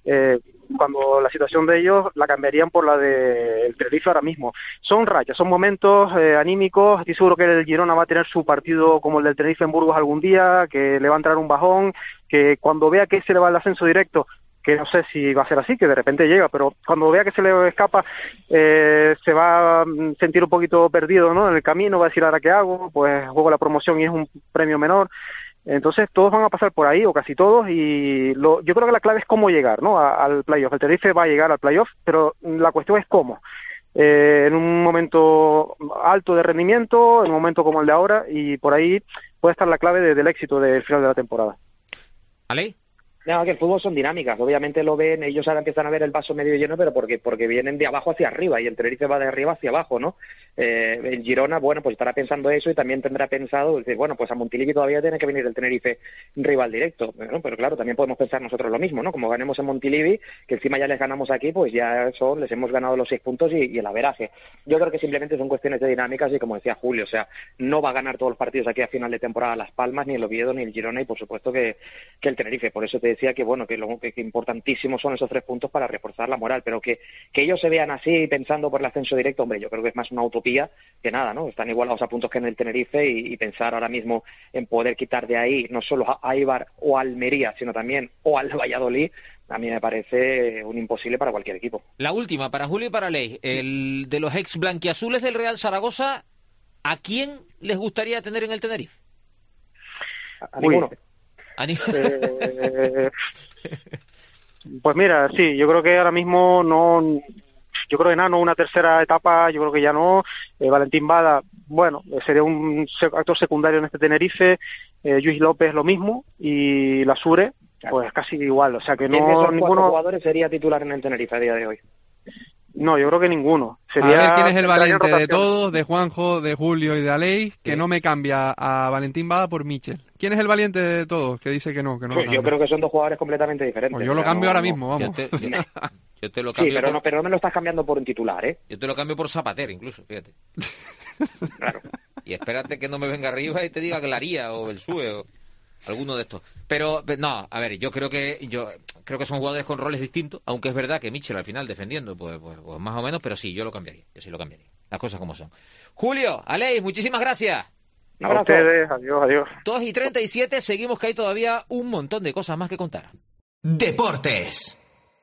Cuando la situación de ellos la cambiarían por la del Tenerife ahora mismo. Son rachas, son momentos anímicos. Estoy seguro que el Girona va a tener su partido como el del Tenerife en Burgos algún día, que le va a entrar un bajón, que cuando vea que se le va el ascenso directo, que no sé si va a ser así, que de repente llega, pero cuando vea que se le escapa, se va a sentir un poquito perdido, ¿no? En el camino, va a decir, ¿ahora qué hago? Pues juego la promoción y es un premio menor. Entonces todos van a pasar por ahí, o casi todos, y yo creo que la clave es cómo llegar, ¿no? Al playoff. El Tenerife va a llegar al playoff, pero la cuestión es cómo. En un momento alto de rendimiento, en un momento como el de ahora, y por ahí puede estar la clave del éxito del final de la temporada. ¿Ale? No, que el fútbol son dinámicas, obviamente lo ven, ellos ahora empiezan a ver el vaso medio lleno, pero porque vienen de abajo hacia arriba, y el Tenerife va de arriba hacia abajo, ¿no? El Girona, bueno, pues estará pensando eso, y también tendrá pensado, decir, bueno, pues a Montilivi todavía tiene que venir el Tenerife rival directo, ¿no? Pero claro, también podemos pensar nosotros lo mismo, ¿no? Como ganemos en Montilivi, que encima ya les ganamos aquí, pues ya les hemos ganado los 6 puntos y el averaje. Yo creo que simplemente son cuestiones de dinámicas, y como decía Julio, o sea, no va a ganar todos los partidos aquí a final de temporada Las Palmas, ni el Oviedo, ni el Girona, y por supuesto que el Tenerife. Por eso te decía que, bueno, que importantísimos son esos 3 puntos para reforzar la moral, pero que ellos se vean así pensando por el ascenso directo, hombre, yo creo que es más una utopía que nada, ¿no? Están igualados a puntos que en el Tenerife, y pensar ahora mismo en poder quitar de ahí no solo a Eibar o a Almería, sino también o al Valladolid, a mí me parece un imposible para cualquier equipo. La última, para Julio y para Ley, el de los ex blanquiazules del Real Zaragoza, ¿a quién les gustaría tener en el Tenerife? A ninguno. Pues mira, sí, yo creo que ahora mismo no, yo creo que no, una tercera etapa, yo creo que ya no. Valentín Bada, bueno, sería un actor secundario en este Tenerife. Luis López lo mismo, y Lasure, pues casi igual, o sea que no, ninguno jugadores sería titular en el Tenerife a día de hoy. No, yo creo que ninguno. Sería, a ver quién es el valiente de todos, de Juanjo, de Julio y de Aleix, que no me cambia a Valentín Bada por Michel. ¿Quién es el valiente de todos que dice que no? Pues yo creo que son dos jugadores completamente diferentes. Pues yo lo cambio ahora mismo, vamos. Yo te lo cambio. Sí, pero no me lo estás cambiando por un titular, ¿eh? Yo te lo cambio por Zapater, incluso, fíjate. Claro. Y espérate que no me venga arriba y te diga Glaría o Belsue o alguno de estos. Pero no, a ver, yo creo que son jugadores con roles distintos, aunque es verdad que Michel al final defendiendo, pues más o menos, pero sí, yo sí lo cambiaría. Las cosas como son. Julio, Aleix, muchísimas gracias. A ustedes, adiós. 2:37, seguimos que hay todavía un montón de cosas más que contar. Deportes.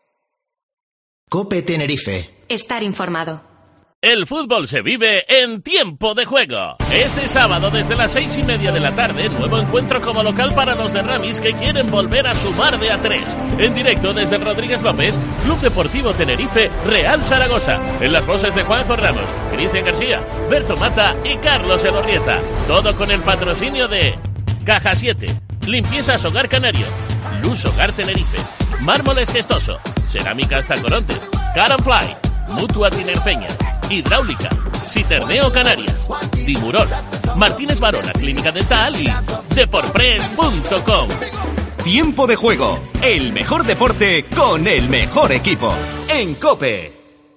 COPE Tenerife. Estar informado. El fútbol se vive en Tiempo de Juego. Este sábado desde las 6:30 de la tarde, nuevo encuentro como local para los de Ramis que quieren volver a sumar de a 3. En directo desde el Rodríguez López, Club Deportivo Tenerife, Real Zaragoza. En las voces de Juanjo Ramos, Cristian García, Berto Mata y Carlos Elorrieta. Todo con el patrocinio de Caja 7, Limpiezas Hogar Canario, Luz Hogar Tenerife, Mármoles Gestoso, Cerámicas Tacoronte, Car and Fly, Mutua Tinerfeña, Hidráulica, Citerneo Canarias, Dimurol, Martínez Varona Clínica Dental y Deporpress.com. Tiempo de Juego, el mejor deporte con el mejor equipo. En COPE.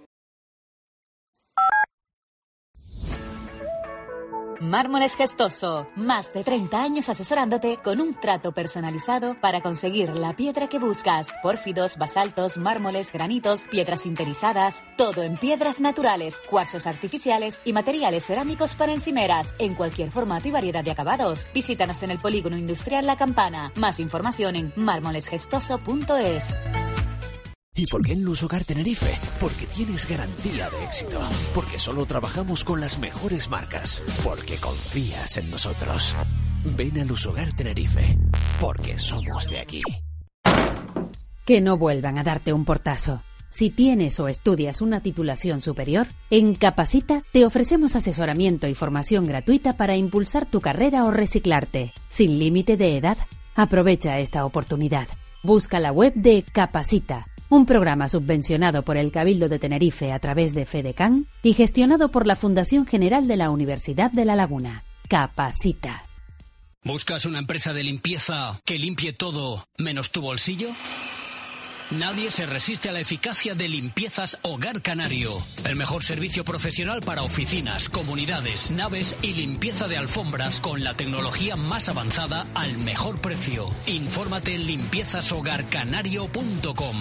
Mármoles Gestoso, más de 30 años asesorándote con un trato personalizado para conseguir la piedra que buscas. Pórfidos, basaltos, mármoles, granitos, piedras sinterizadas, todo en piedras naturales, cuarzos artificiales y materiales cerámicos para encimeras, en cualquier formato y variedad de acabados. Visítanos en el Polígono Industrial La Campana. Más información en mármolesgestoso.es. ¿Y por qué en Luz Hogar Tenerife? Porque tienes garantía de éxito. Porque solo trabajamos con las mejores marcas. Porque confías en nosotros. Ven a Luz Hogar Tenerife. Porque somos de aquí. Que no vuelvan a darte un portazo. Si tienes o estudias una titulación superior, en Capacita te ofrecemos asesoramiento y formación gratuita para impulsar tu carrera o reciclarte. Sin límite de edad. Aprovecha esta oportunidad. Busca la web de Capacita, un programa subvencionado por el Cabildo de Tenerife a través de FEDECAN y gestionado por la Fundación General de la Universidad de La Laguna. Capacita. ¿Buscas una empresa de limpieza que limpie todo menos tu bolsillo? Nadie se resiste a la eficacia de Limpiezas Hogar Canario. El mejor servicio profesional para oficinas, comunidades, naves y limpieza de alfombras con la tecnología más avanzada al mejor precio. Infórmate en limpiezashogarcanario.com.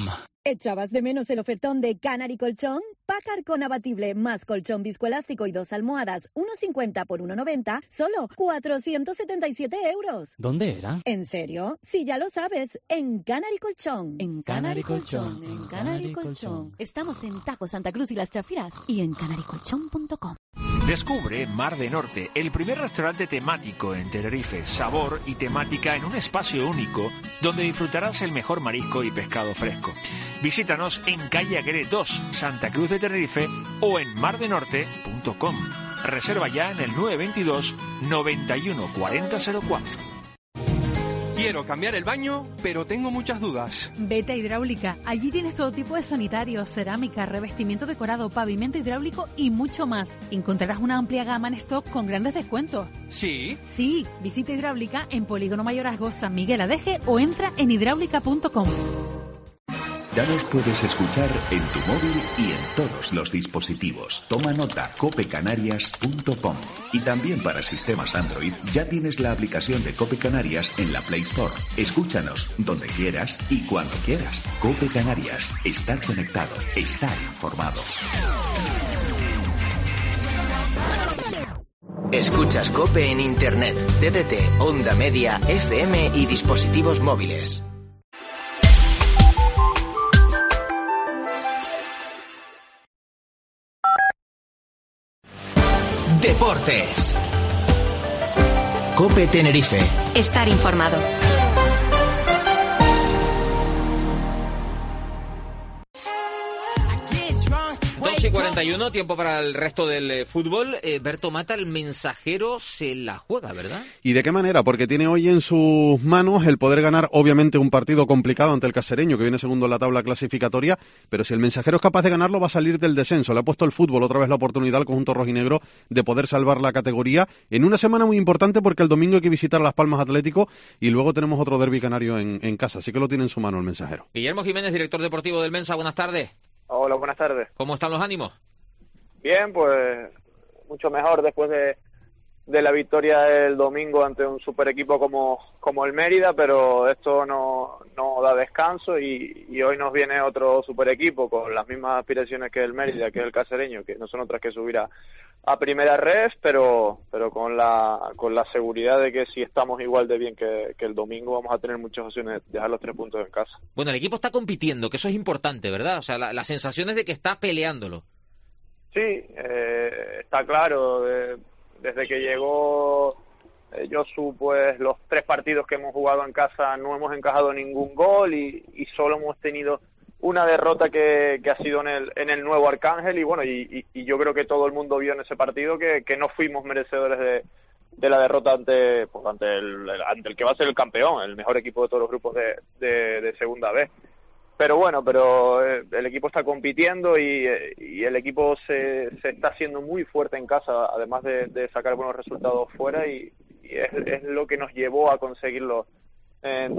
¿Echabas de menos el ofertón de Canary Colchón? Pack con abatible más colchón viscoelástico y 2 almohadas, 1,50 por 1,90, solo 477 €. ¿Dónde era? ¿En serio? Si ya lo sabes, en Canary Colchón. En Canary Colchón, en Canary Colchón. Estamos en Taco Santa Cruz y Las Chafiras y en canarycolchón.com. Descubre Mar de Norte, el primer restaurante temático en Tenerife, sabor y temática en un espacio único donde disfrutarás el mejor marisco y pescado fresco. Visítanos en calle Aguirre 2, Santa Cruz de Tenerife o en mardenorte.com. Reserva ya en el 922 91 40 04. Quiero cambiar el baño, pero tengo muchas dudas. Vete a Hidráulica. Allí tienes todo tipo de sanitarios, cerámica, revestimiento decorado, pavimento hidráulico y mucho más. Encontrarás una amplia gama en stock con grandes descuentos. ¿Sí? Sí, visita Hidráulica en Polígono Mayorazgo, San Miguel Adeje o entra en hidráulica.com. Ya nos puedes escuchar en tu móvil y en todos los dispositivos. Toma nota, copecanarias.com. Y también para sistemas Android ya tienes la aplicación de Cope Canarias en la Play Store. Escúchanos donde quieras y cuando quieras. Cope Canarias. Estar conectado. Estar informado. Escuchas COPE en Internet, TDT, Onda Media, FM y dispositivos móviles. Deportes. COPE Tenerife. Estar informado. 2:41, tiempo para el resto del fútbol. Berto Mata, el Mensajero, se la juega, ¿verdad? ¿Y de qué manera? Porque tiene hoy en sus manos el poder ganar, obviamente, un partido complicado ante el Casereño, que viene segundo en la tabla clasificatoria, pero si el Mensajero es capaz de ganarlo, va a salir del descenso. Le ha puesto el fútbol otra vez la oportunidad al conjunto rojinegro de poder salvar la categoría en una semana muy importante, porque el domingo hay que visitar Las Palmas Atlético y luego tenemos otro derbi canario en casa, así que lo tiene en su mano el Mensajero. Guillermo Jiménez, director deportivo del Mensa, buenas tardes. Hola, buenas tardes. ¿Cómo están los ánimos? Bien, pues mucho mejor después de la victoria del domingo ante un super equipo como el Mérida, pero esto no da descanso y hoy nos viene otro super equipo con las mismas aspiraciones que el Mérida, que es el Casereño, que no son otras que subir a primera red, pero con la seguridad de que si estamos igual de bien que el domingo vamos a tener muchas opciones de dejar los 3 puntos en casa. Bueno, el equipo está compitiendo, que eso es importante, ¿verdad? O sea, la sensación es de que está peleándolo. Sí, está claro. Desde que llegó Josu, pues los 3 partidos que hemos jugado en casa no hemos encajado ningún gol y solo hemos tenido una derrota que ha sido en el Nuevo Arcángel y bueno, y yo creo que todo el mundo vio en ese partido que no fuimos merecedores de la derrota ante el que va a ser el campeón, el mejor equipo de todos los grupos de segunda B. Pero bueno, el equipo está compitiendo y el equipo se está haciendo muy fuerte en casa, además de sacar buenos resultados fuera y es lo que nos llevó a conseguirlo en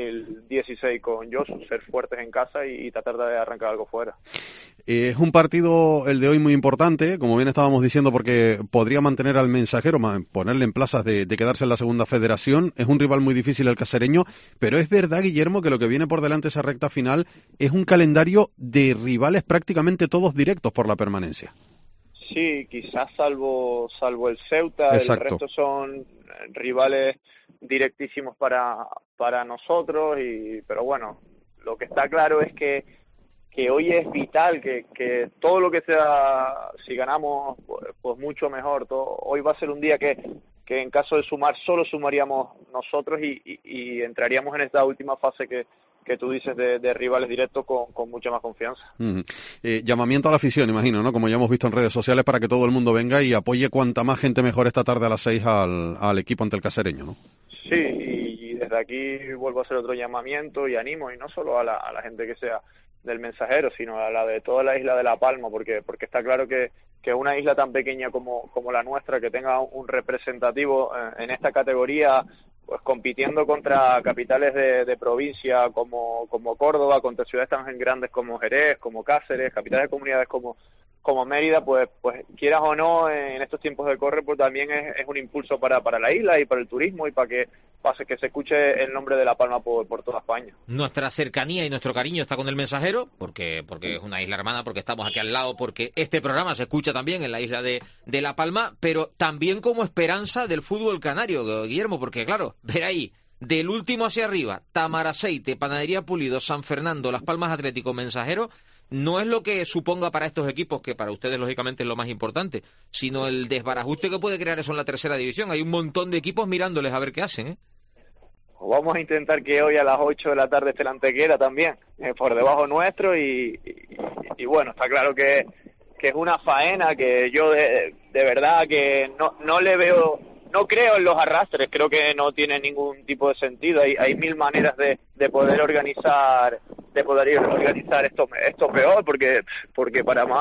2016 con Josu, ser fuertes en casa y tratar de arrancar algo fuera. Es un partido, el de hoy, muy importante, como bien estábamos diciendo, porque podría mantener al Mensajero, ponerle en plazas de quedarse en la segunda federación. Es un rival muy difícil el Casereño, pero es verdad, Guillermo, que lo que viene por delante esa recta final es un calendario de rivales prácticamente todos directos por la permanencia. Sí, quizás salvo el Ceuta. Exacto. El resto son rivales directísimos para nosotros, pero bueno, lo que está claro es que hoy es vital que todo lo que sea, si ganamos, pues mucho mejor. Hoy va a ser un día que en caso de sumar, solo sumaríamos nosotros y entraríamos en esta última fase que tú dices de rivales directos con mucha más confianza. Llamamiento a la afición, imagino, ¿no? Como ya hemos visto en redes sociales, para que todo el mundo venga y apoye cuanta más gente mejor esta tarde a las 6 al equipo ante el Casereño, ¿no? Sí, y desde aquí vuelvo a hacer otro llamamiento y animo, y no solo a la gente que sea del Mensajero, sino a la de toda la isla de La Palma, porque está claro que una isla tan pequeña como la nuestra, que tenga un representativo en esta categoría, pues compitiendo contra capitales de provincia como Córdoba, contra ciudades tan grandes como Jerez, como Cáceres, capitales de comunidades como como Mérida, pues quieras o no, en estos tiempos de corre, pues también es un impulso para la isla y para el turismo y para que se escuche el nombre de La Palma por toda España. Nuestra cercanía y nuestro cariño está con el Mensajero, porque es una isla hermana, porque estamos aquí al lado, porque este programa se escucha también en la isla de La Palma, pero también como esperanza del fútbol canario, Guillermo, porque claro, ver ahí, del último hacia arriba, Tamaraceite, Panadería Pulido, San Fernando, Las Palmas Atlético, Mensajero, no es lo que suponga para estos equipos, que para ustedes lógicamente es lo más importante, sino el desbarajuste que puede crear eso en la tercera división. Hay un montón de equipos mirándoles a ver qué hacen, ¿eh? Vamos a intentar que hoy a las 8 de la tarde esté la Antequera también, por debajo nuestro, y bueno, está claro que es una faena que yo de verdad que no le veo, no creo en los arrastres, creo que no tiene ningún tipo de sentido. Hay mil maneras de poder organizar esto peor, porque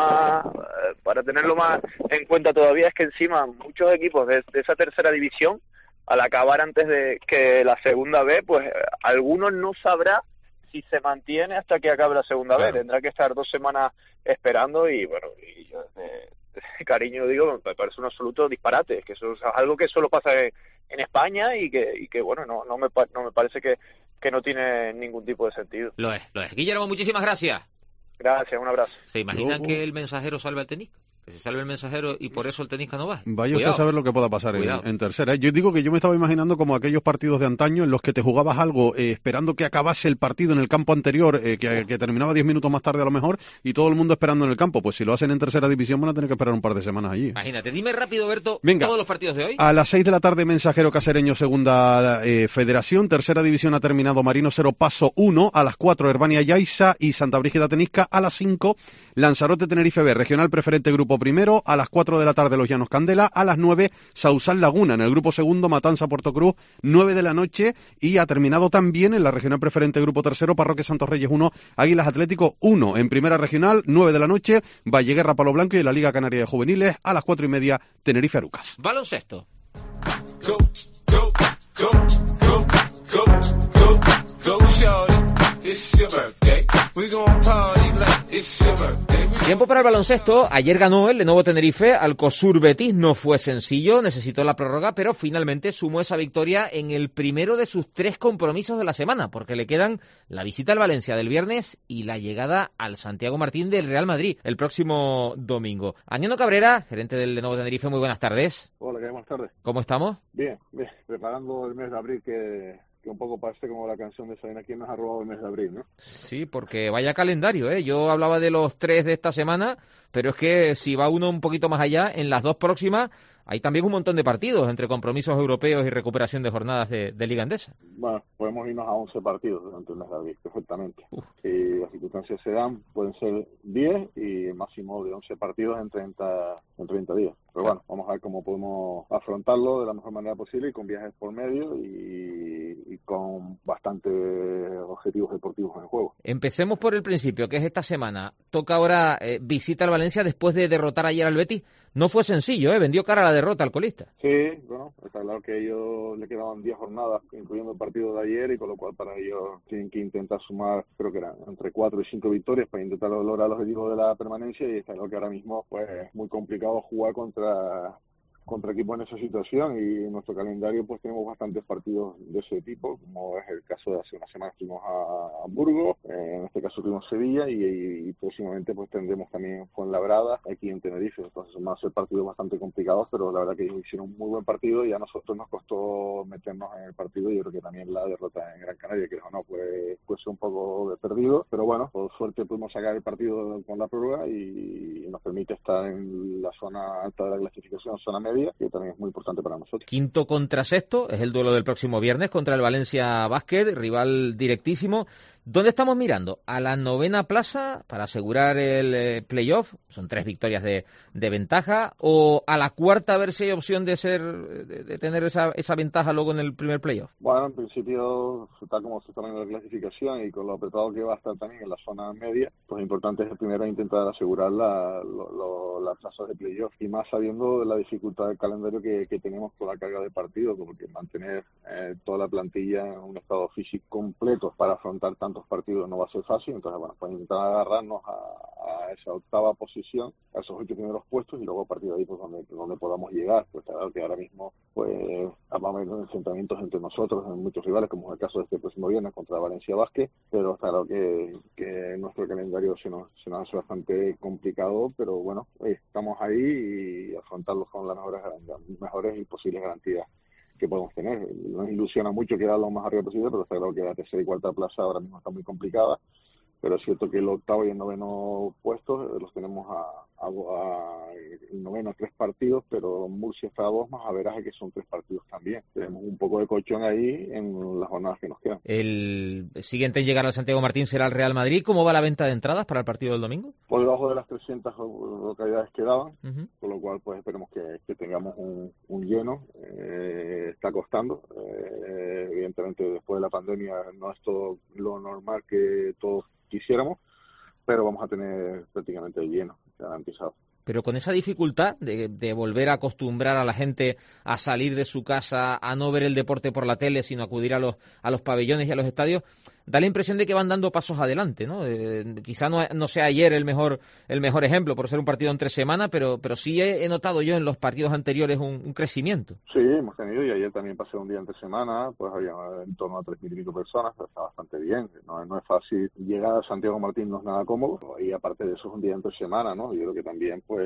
para tenerlo más en cuenta todavía es que encima muchos equipos de esa tercera división, al acabar antes de que la segunda B, pues algunos no sabrá si se mantiene hasta que acabe la segunda B. Tendrá que estar 2 semanas esperando y bueno, y yo de cariño digo, me parece un absoluto disparate, que eso es algo que solo pasa en España y que bueno, no me parece que no tiene ningún tipo de sentido. Lo es. Guillermo, muchísimas gracias. Gracias, un abrazo. ¿Se imaginan que el Mensajero salve al Tenisca? Que se salve el Mensajero y por eso el Tenisca no va. Vaya usted a saber lo que pueda pasar en tercera. Yo digo que yo me estaba imaginando como aquellos partidos de antaño en los que te jugabas algo esperando que acabase el partido en el campo anterior, que terminaba 10 minutos más tarde a lo mejor, y todo el mundo esperando en el campo. Pues si lo hacen en tercera división van a tener que esperar un par de semanas allí. Imagínate, dime rápido, Berto, venga, todos los partidos de hoy. A las 6 de la tarde, Mensajero Casereño, segunda federación. Tercera división ha terminado Marino 0, Paso 1. A las 4, Herbania Yaiza y Santa Brígida Tenisca. A las 5, Lanzarote Tenerife B, regional preferente grupo primero. A las 4 de la tarde, Los Llanos Candela. A las 9, Sausal Laguna, en el grupo segundo, Matanza Puerto Cruz, 9 de la noche. Y ha terminado también en la regional preferente grupo tercero, Parroquia Santos Reyes 1, Águilas Atlético 1. En primera regional, 9 de la noche, Valleguerra Palo Blanco y en la Liga Canaria de Juveniles, a las 4:30, Tenerife Arucas. Baloncesto. Go, go, go, go, go, go, go, shorty. It's your birthday. We gon' party like it's your birthday. Tiempo para el baloncesto. Ayer ganó el Lenovo Tenerife al COSUR Betis. No fue sencillo, necesitó la prórroga, pero finalmente sumó esa victoria en el primero de sus 3 compromisos de la semana, porque le quedan la visita al Valencia del viernes y la llegada al Santiago Martín del Real Madrid el próximo domingo. Añano Cabrera, gerente del Lenovo Tenerife, muy buenas tardes. Hola, buenas tardes. ¿Cómo estamos? Bien, preparando el mes de abril que un poco parece como la canción de Sabina, ¿quién nos ha robado el mes de abril, no? Sí, porque vaya calendario, ¿eh? Yo hablaba de los 3 de esta semana, pero es que si va uno un poquito más allá, en las 2 próximas hay también un montón de partidos entre compromisos europeos y recuperación de jornadas de Liga Endesa. Bueno, podemos irnos a 11 partidos durante el mes de abril, perfectamente. Si las circunstancias se dan, pueden ser 10 y máximo de 11 partidos en 30 días. Pero bueno, vamos a ver cómo podemos afrontarlo de la mejor manera posible y con viajes por medio y con bastantes objetivos deportivos en el juego. Empecemos por el principio, que es esta semana. Toca ahora visita al Valencia después de derrotar ayer al Betis. No fue sencillo, vendió cara a la derrota al colista. Sí, bueno, está claro que a ellos le quedaban 10 jornadas, incluyendo el partido de ayer, y con lo cual para ellos tienen que intentar sumar, creo que eran entre 4 y 5 victorias para intentar lograr los objetivos de la permanencia, y está claro que ahora mismo pues es muy complicado jugar contra equipos en esa situación, y en nuestro calendario pues tenemos bastantes partidos de ese tipo, como es el caso de hace una semana estuvimos a Burgos, en este caso tuvimos Sevilla y próximamente pues tendremos también Fuenlabrada aquí en Tenerife. Entonces van a ser partidos bastante complicados, pero la verdad que ellos hicieron un muy buen partido y a nosotros nos costó meternos en el partido. Yo creo que también la derrota en Gran Canaria, que no puede ser un poco de perdido, pero bueno, por suerte pudimos sacar el partido con la prórroga y nos permite estar en la zona alta de la clasificación, zona media, que también es muy importante para nosotros. Quinto contra sexto es el duelo del próximo viernes contra el Valencia Basket, rival directísimo. ¿Dónde estamos mirando? ¿A la 9ª plaza para asegurar el playoff? Son 3 victorias de ventaja. ¿O a la 4ª a ver si hay opción de tener esa ventaja luego en el primer playoff? Bueno, en principio, tal como se está viendo la clasificación y con lo apretado que va a estar también en la zona media, pues importante es el primero intentar asegurar las plazas de playoff, y más sabiendo de la dificultad del calendario que tenemos con la carga de partidos, porque mantener toda la plantilla en un estado físico completo para afrontar tanto tantos partidos no va a ser fácil, entonces bueno, pues intentar agarrarnos a esa octava posición, a esos 8 primeros puestos, y luego a partir de ahí pues donde podamos llegar. Pues claro que ahora mismo pues vamos a ver enfrentamientos entre nosotros, en muchos rivales, como es el caso de este próximo viernes contra Valencia Basket, pero claro que nuestro calendario se nos hace bastante complicado, pero bueno, estamos ahí y afrontarlos con las mejores y posibles garantías que podemos tener. Nos ilusiona mucho quedar lo más arriba posible, pero está claro que la tercera y cuarta plaza ahora mismo está muy complicada, pero es cierto que el octavo y el noveno puestos los tenemos el noveno 3 partidos, pero Murcia está a 2 más Averaje, que son 3 partidos también. Tenemos un poco de colchón ahí en las jornadas que nos quedan. El siguiente en llegar al Santiago Martín será el Real Madrid. ¿Cómo va la venta de entradas para el partido del domingo? Por debajo de las 300 localidades que daban, con lo cual pues esperemos que tengamos un lleno. Está costando. Evidentemente después de la pandemia no es todo lo normal que todos quisiéramos, pero vamos a tener prácticamente lleno, garantizado. Pero con esa dificultad de volver a acostumbrar a la gente a salir de su casa, a no ver el deporte por la tele, sino acudir a los pabellones y a los estadios, da la impresión de que van dando pasos adelante, ¿no? Quizá no sea ayer el mejor ejemplo por ser un partido entre semana, pero sí he notado yo en los partidos anteriores un crecimiento. Sí, hemos tenido, y ayer también pasé un día entre semana, pues había en torno a 3.000 y pico personas, pero está bastante bien. No es fácil llegar a Santiago Martín, no es nada cómodo, y aparte de eso es un día entre semana, ¿no? Yo creo que también, pues,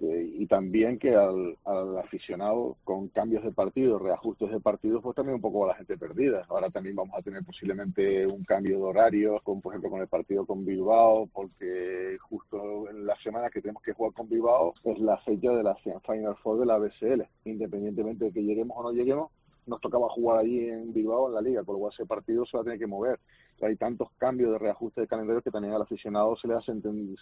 y también que al aficionado con cambios de partido, reajustes de partido, pues también un poco a la gente perdida. Ahora también vamos a tener posiblemente un cambio de horario, por ejemplo con el partido con Bilbao, porque justo en la semana que tenemos que jugar con Bilbao es la fecha de la Final Four de la BCL. Independientemente de que lleguemos o no lleguemos, nos tocaba jugar allí en Bilbao en la liga, por lo cual ese partido se va a tener que mover. Hay tantos cambios de reajuste de calendario que también al aficionado se hace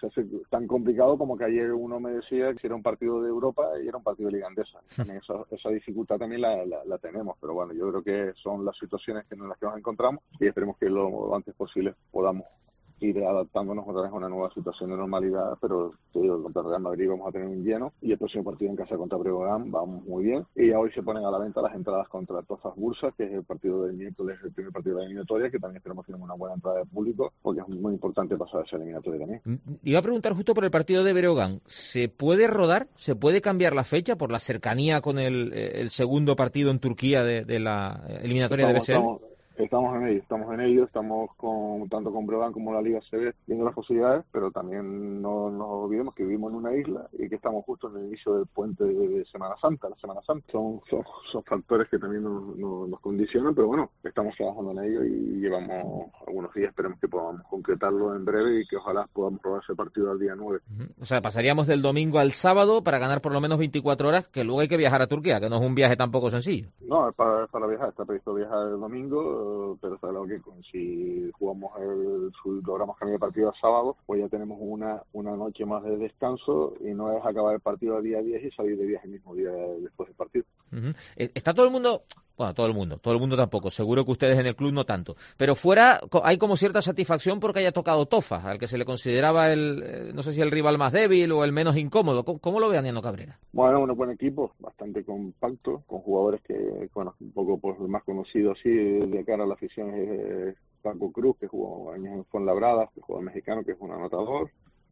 tan complicado como que ayer uno me decía que era un partido de Europa y era un partido de Liga Andesa. También esa dificultad también la tenemos, pero bueno, yo creo que son las situaciones en las que nos encontramos y esperemos que lo antes posible podamos ir adaptándonos otra vez a una nueva situación de normalidad, pero te digo, contra Real Madrid vamos a tener un lleno y el próximo partido en casa contra Breogán vamos muy bien, y ya hoy se ponen a la venta las entradas contra Tozas Bursa, que es el partido del miércoles, el primer partido de la eliminatoria, que también esperemos que tenga una buena entrada de público, porque es muy importante pasar esa eliminatoria también. Iba a preguntar justo por el partido de Breogán, ¿se puede rodar, se puede cambiar la fecha por la cercanía con el segundo partido en Turquía de la eliminatoria de BCL? Estamos en ello, estamos tanto con Breogán como la Liga CB viendo las posibilidades, pero también no nos olvidemos que vivimos en una isla y que estamos justo en el inicio del puente de Semana Santa. La Semana Santa son factores que también nos condicionan, pero bueno, estamos trabajando en ello y llevamos algunos días, esperemos que podamos concretarlo en breve y que ojalá podamos probar ese partido al día 9. O sea, pasaríamos del domingo al sábado para ganar por lo menos 24 horas, que luego hay que viajar a Turquía, que no es un viaje tampoco sencillo. No, es para viajar, está previsto viajar el domingo, pero está claro que si jugamos logramos cambiar el partido a sábado, pues ya tenemos una noche más de descanso y no es acabar el partido al día 10 y salir de viaje el mismo día después del partido. Está todo el mundo, bueno, todo el mundo tampoco, seguro que ustedes en el club no tanto, pero fuera hay como cierta satisfacción porque haya tocado Tofa, al que se le consideraba no sé si el rival más débil o el menos incómodo. ¿Cómo lo ve Aniano Cabrera? Bueno, un buen equipo, bastante compacto, con jugadores que, bueno, un poco pues más conocido así de cara a la afición es Paco Cruz, que jugó años en Fuenlabrada, que jugador mexicano, que es un anotador.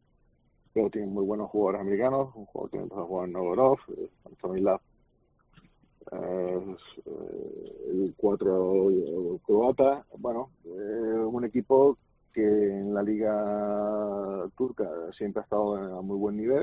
Luego tienen muy buenos jugadores americanos, un jugador que empezó a jugar en Novgorod, Antonila, el 4 croata. Bueno, un equipo que en la liga turca siempre ha estado a muy buen nivel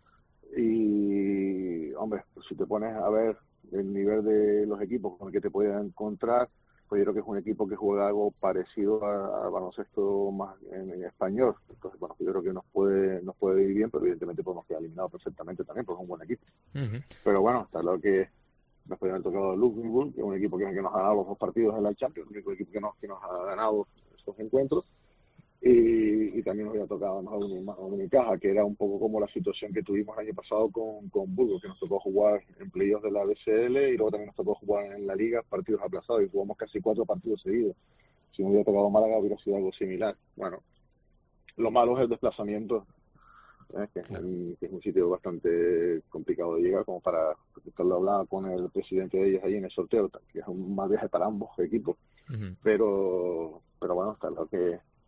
y, hombre, pues si te pones a ver el nivel de los equipos con el que te puedes encontrar, pues yo creo que es un equipo que juega algo parecido al baloncesto más en español. Entonces, bueno, yo creo que nos puede ir bien, pero evidentemente podemos quedar eliminados perfectamente también, porque es un buen equipo. Pero bueno, está claro que nos podría haber tocado Luxemburgo, que es un equipo que nos ha ganado los 2 partidos en la Champions, el único equipo que nos ha ganado esos encuentros. Y también nos había tocado más a Unicaja, que era un poco como la situación que tuvimos el año pasado con Burgos, que nos tocó jugar en playoffs de la BCL y luego también nos tocó jugar en la Liga partidos aplazados y jugamos casi 4 partidos seguidos. Si nos hubiera tocado Málaga hubiera sido algo similar. Bueno, lo malo es el desplazamiento, que es un sitio bastante complicado de llegar, como para lo hablaba con el presidente de ellos ahí en el sorteo, que es un mal viaje para ambos equipos. Pero bueno, está claro que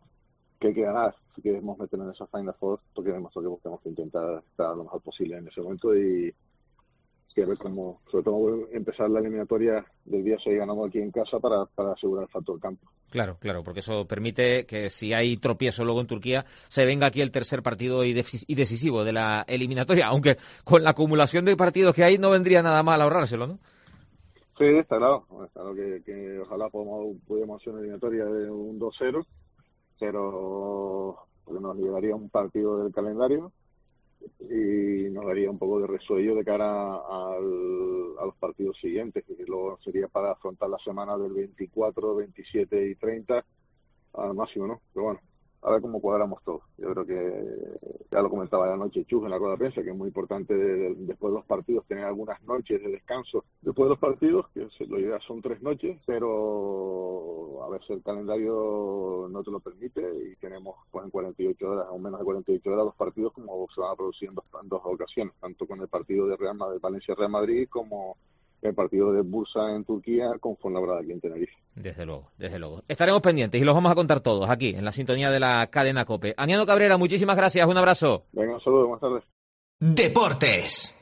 hay que ganar. Si queremos meternos en esa Final Four, porque tenemos que intentar estar lo mejor posible en ese momento y que ver cómo, sobre todo empezar la eliminatoria del día 6 ganamos aquí en casa para asegurar el factor campo. Claro, porque eso permite que si hay tropiezo luego en Turquía, se venga aquí el tercer partido y decisivo de la eliminatoria, aunque con la acumulación de partidos que hay no vendría nada mal ahorrárselo, ¿no? Sí, está claro que ojalá pudiéramos hacer una eliminatoria de un 2-0, pero porque nos llevaría un partido del calendario y nos daría un poco de resuello de cara a los partidos siguientes, que luego sería para afrontar la semana del 24, 27 y 30 al máximo, ¿no? Pero bueno, a ver cómo cuadramos todo. Yo creo que ya lo comentaba la noche Chus en la rueda de prensa, que es muy importante después de los partidos tener algunas noches de descanso después de los partidos, que lo ideal son 3 noches, pero a ver si el calendario no te lo permite y tenemos pues en 48 horas o menos de 48 horas 2 partidos como se van a producir en dos ocasiones, tanto con el partido de Valencia-Real Madrid como el partido de Bursa en Turquía con Fuenlabrada aquí en Tenerife. Desde luego. Estaremos pendientes y los vamos a contar todos aquí, en la sintonía de la cadena COPE. Aniano Cabrera, muchísimas gracias, un abrazo. Venga, un saludo, buenas tardes. Deportes.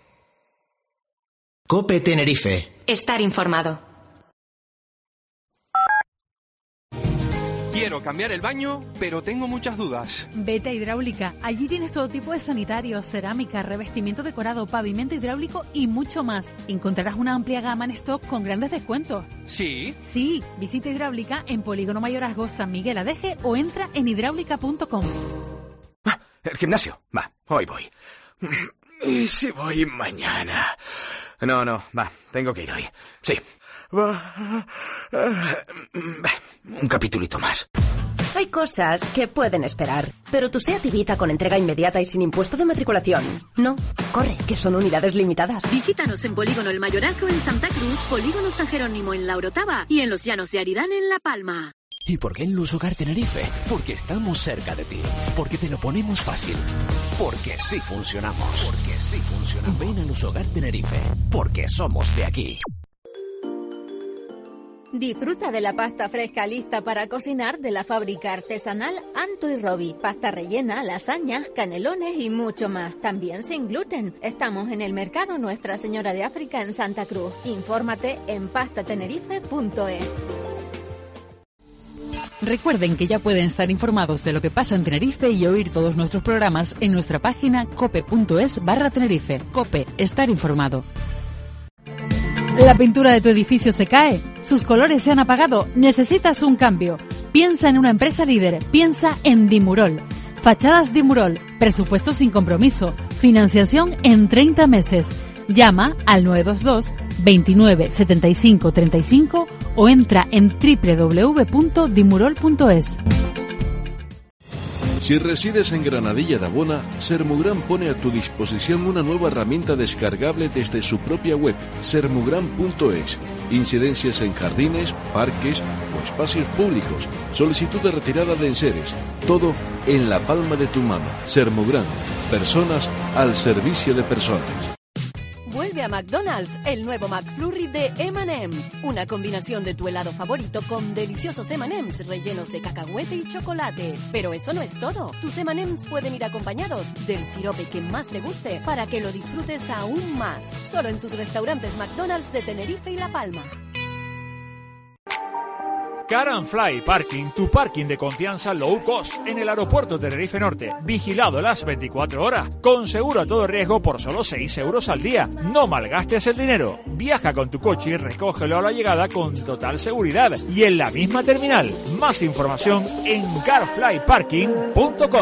COPE Tenerife. Estar informado. Quiero cambiar el baño, pero tengo muchas dudas. Vete a Hidráulica. Allí tienes todo tipo de sanitarios, cerámica, revestimiento decorado, pavimento hidráulico y mucho más. Encontrarás una amplia gama en stock con grandes descuentos. ¿Sí? Sí, visita Hidráulica en Polígono Mayorazgo, San Miguel Adeje o entra en hidráulica.com. El gimnasio. Va, hoy voy. ¿Y si voy mañana? No, tengo que ir hoy. Sí. Un capitulito más. Hay cosas que pueden esperar, pero tu SEAT Ibiza con entrega inmediata y sin impuesto de matriculación. No, corre, que son unidades limitadas. Visítanos en Polígono El Mayorazgo en Santa Cruz, Polígono San Jerónimo en La Orotava y en los Llanos de Aridane en La Palma. ¿Y por qué en Lusogar Tenerife? Porque estamos cerca de ti. Porque te lo ponemos fácil. Porque sí funcionamos. Ven a Lusogar Tenerife. Porque somos de aquí. Disfruta de la pasta fresca lista para cocinar de la fábrica artesanal Anto y Robi. Pasta rellena, lasañas, canelones y mucho más. También sin gluten. Estamos en el mercado Nuestra Señora de África en Santa Cruz. Infórmate en pastatenerife.es. Recuerden que ya pueden estar informados de lo que pasa en Tenerife y oír todos nuestros programas en nuestra página cope.es/Tenerife. COPE, estar informado. ¿La pintura de tu edificio se cae? ¿Sus colores se han apagado? ¿Necesitas un cambio? Piensa en una empresa líder. Piensa en Dimurol. Fachadas Dimurol. Presupuesto sin compromiso. Financiación en 30 meses. Llama al 922 29 75 35 o entra en www.dimurol.es. Si resides en Granadilla de Abona, Sermugran pone a tu disposición una nueva herramienta descargable desde su propia web, sermugran.es. Incidencias en jardines, parques o espacios públicos, solicitud de retirada de enseres, todo en la palma de tu mano. Sermugran, personas al servicio de personas. Vuelve a McDonald's el nuevo McFlurry de M&M's. Una combinación de tu helado favorito con deliciosos M&M's rellenos de cacahuete y chocolate. Pero eso no es todo. Tus M&M's pueden ir acompañados del sirope que más te guste para que lo disfrutes aún más. Solo en tus restaurantes McDonald's de Tenerife y La Palma. Car & Fly Parking, tu parking de confianza low cost en el aeropuerto Tenerife Norte. Vigilado las 24 horas, con seguro a todo riesgo por solo 6 euros al día. No malgastes el dinero. Viaja con tu coche y recógelo a la llegada con total seguridad y en la misma terminal. Más información en carflyparking.com.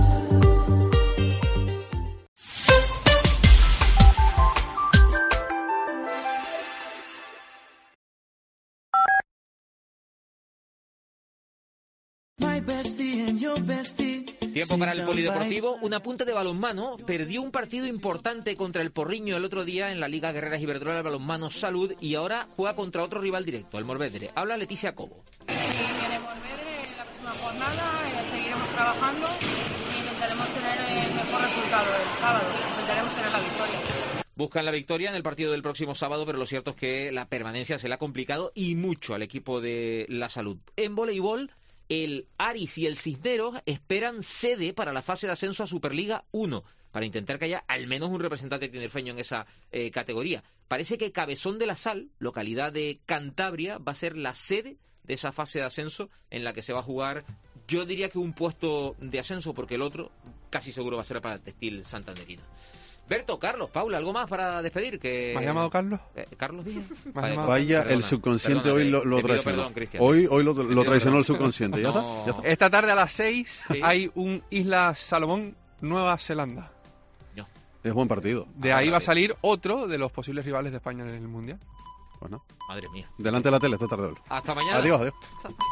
Tiempo para el polideportivo. Un apunte de balonmano. Perdió un partido importante contra el Porriño el otro día en la Liga Guerreras Iberdrola de Balonmano Salud y ahora juega contra otro rival directo, el Morvedre. Habla Leticia Cobo. Si viene Morvedre la próxima jornada, seguiremos trabajando e intentaremos tener el mejor resultado el sábado. Intentaremos tener la victoria. Buscan la victoria en el partido del próximo sábado, pero lo cierto es que la permanencia se le ha complicado y mucho al equipo de la Salud. En voleibol, el Aris y el Cisneros esperan sede para la fase de ascenso a Superliga 1, para intentar que haya al menos un representante tinerfeño en esa categoría. Parece que Cabezón de la Sal, localidad de Cantabria, va a ser la sede de esa fase de ascenso en la que se va a jugar, yo diría que un puesto de ascenso, porque el otro casi seguro va a ser para el Textil Santanderino. Berto, Carlos, Paula, ¿algo más para despedir? ¿Me has llamado Carlos? ¿Carlos Díaz? Vaya, el subconsciente hoy lo traicionó. Hoy lo traicionó el subconsciente. ¿Ya está? Esta tarde a las 6 hay un Islas Salomón, Nueva Zelanda. Es buen partido. De ahí va a salir otro de los posibles rivales de España en el Mundial. Bueno. Madre mía. Delante de la tele esta tarde. Hasta mañana. Adiós.